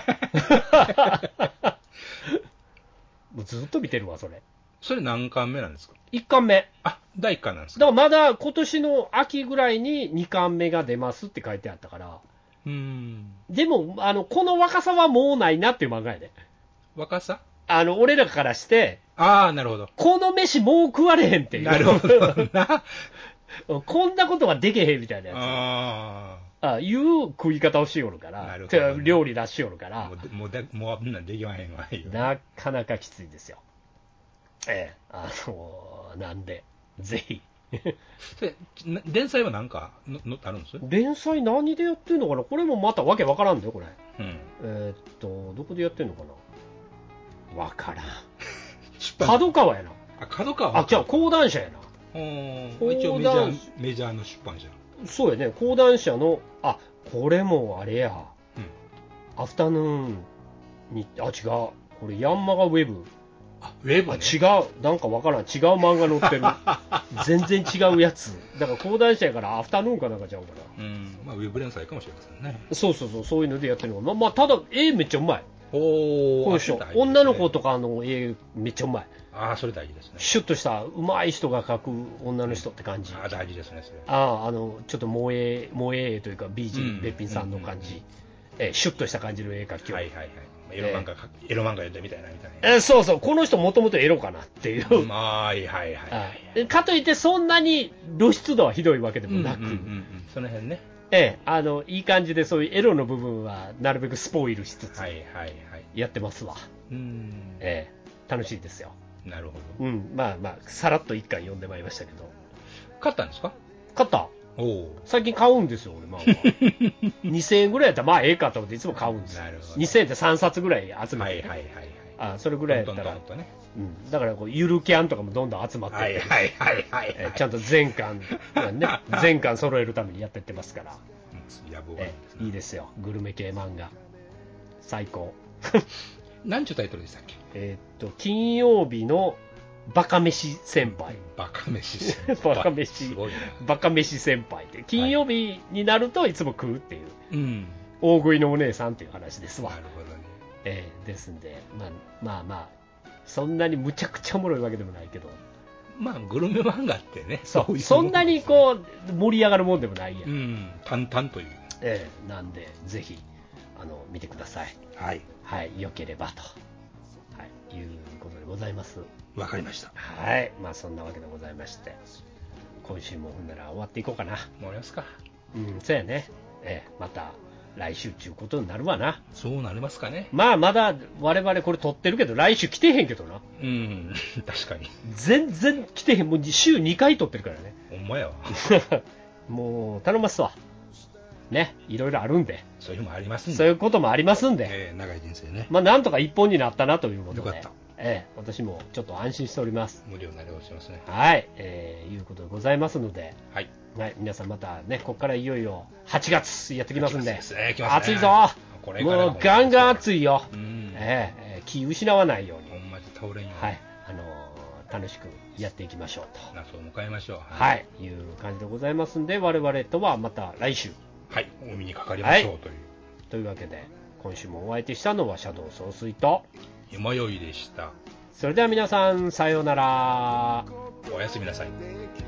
もうずっと見てるわ、それ。 それ何巻目なんですか？ いっかんめ。 あ、だいいっかんなんですか？ だからまだ今年の秋ぐらいににかんめが出ますって書いてあったから。うーん。でも、あの、この若さはもうないなっていう漫画やで。 若さ？ あの、俺らからして、 ああ、なるほど。 この飯もう食われへんっていう。 なるほどな。 こんなことはできへんみたいなやつ。ああ。いう食い方をしよるから。なるほど、ね。料理出しよるから。 もう、もうで、もう、みんなできまへんわ。 なかなかきついですよ。ええ、あのー、なんで、ぜひ。 連載は何かののあるんです？ 連載何でやってんのかな？これもまたわけわからんだよ、これ。うん、えー、っと、どこでやってんのかな？わからん。角川やな。 あ、角川。 あ、じゃあ講談社やな。 一応メジャー、メジャーの出版社。 そうやね、講談社の、あ、これもあれや。うん、アフタヌーンに、あ、違う。これヤンマガウェブ。 あ、ウェブ、ね、 あ、違う。なんかわからん。違う漫画載ってる。全然違うやつ。だから講談社やからアフタヌーンかなんかちゃうかな。 うん。まあウェブ連載かもしれませんね。 そうそうそう、そういうのでやってるのが。まあ、まあ、ただ、絵めっちゃうまい。 おー。 こうでしょ。女の子とかの絵めっちゃうまい。 ああ、それ大事ですね。 シュッとしたうまい人が描く女の人って感じ。 ああ、大事ですね、それ。 ああ、あの、ちょっと萌え、萌え絵というか、美人、べっぴんさんの感じ。えー、シュッとした感じの絵描きを。 はいはいはい。エロ漫画、えー、エロ漫画読んでみたいなみたいな。 えー、そうそう、この人もともとエロかなっていう。 まあ、はいはいはい。 かといってそんなに露出度はひどいわけでもなく。うんうんうんうん、 その辺ね。 ええ、あの、いい感じでそういうエロの部分はなるべくスポイルしつつ、はいはいはい。やってますわ。うん。ええ、楽しいですよ。 なるほど。 うん、まあまあ、さらっと一巻読んでまいりましたけど。 買ったんですか？ 買った。お最近買うんですよ、俺、まあ。にせんえんぐらいやったら、まあ、ええかと思っていつも買うんですよ。なるほど。にせんえんでさんさつぐらい集めて、ね。はいはいはい、はい。あ、それぐらいやったら。トントントンとね。 うん、だからこうゆるキャンとかもどんどん集まってって、 はいはいはいはい、 えー、ちゃんと全巻、ね、全巻揃えるためにやってってますから、 やぶえー、いいですよ、グルメ系漫画最高。 何ちゅうタイトルでしたっけ？ えー、っと金曜日のバカ飯先輩。 バカ飯先輩。 バカ飯。バカ飯先輩って。金曜日になるといつも食うっていう。うん。大食いのお姉さんっていう話ですわ。 なるほどね。 えー、ですんで、まあまあまあ、そんなにむちゃくちゃおもろいわけでもないけど。 まあ、グルメ漫画ってね。 そう。そういうそんなにこう、盛り上がるもんでもないやん。 うん。淡々という。 ええー、なんで、ぜひ、あの、見てください。 はい。 はい。よければと。はい。いうことでございます。 わかりました。 はい。まあそんなわけでございまして、今週もほんなら終わっていこうかな。 終わりますか。 うん、そうやね。ええ、また来週っていうことになるわな。 そうなりますかね。 まあまだ我々これ撮ってるけど、来週来てへんけどな。 うん、確かに。 全然来てへん。もう週にかい撮ってるからね。 ほんまやわ。 もう頼ますわ。ね、いろいろあるんで。 そういうのもありますんで。 そういうこともありますんで。 えー、長い人生ね。 まあなんとか一本になったなということで。 よかった。 ええ、私もちょっと安心しております。 無料なりをしますね。 はい、えー、いうことでございますので、 はい。 はい、皆さんまたね、ここからいよいよはちがつやってきますんで、 ですね、来ますね、 暑いぞ。 これからもうガンガン暑いよ。 うん、 えー、えー、気失わないように。 ほんまに倒れんように。 はい、あのー、楽しくやっていきましょうと。 夏を迎えましょう。 はい、はい、いう感じでございますんで、我々とはまた来週。 はい、お耳にかかりましょうという。 はい、というわけで、今週もお相手したのはシャドウ総帥と、 よまよいでした。 それでは皆さん、さようなら。 おやすみなさい。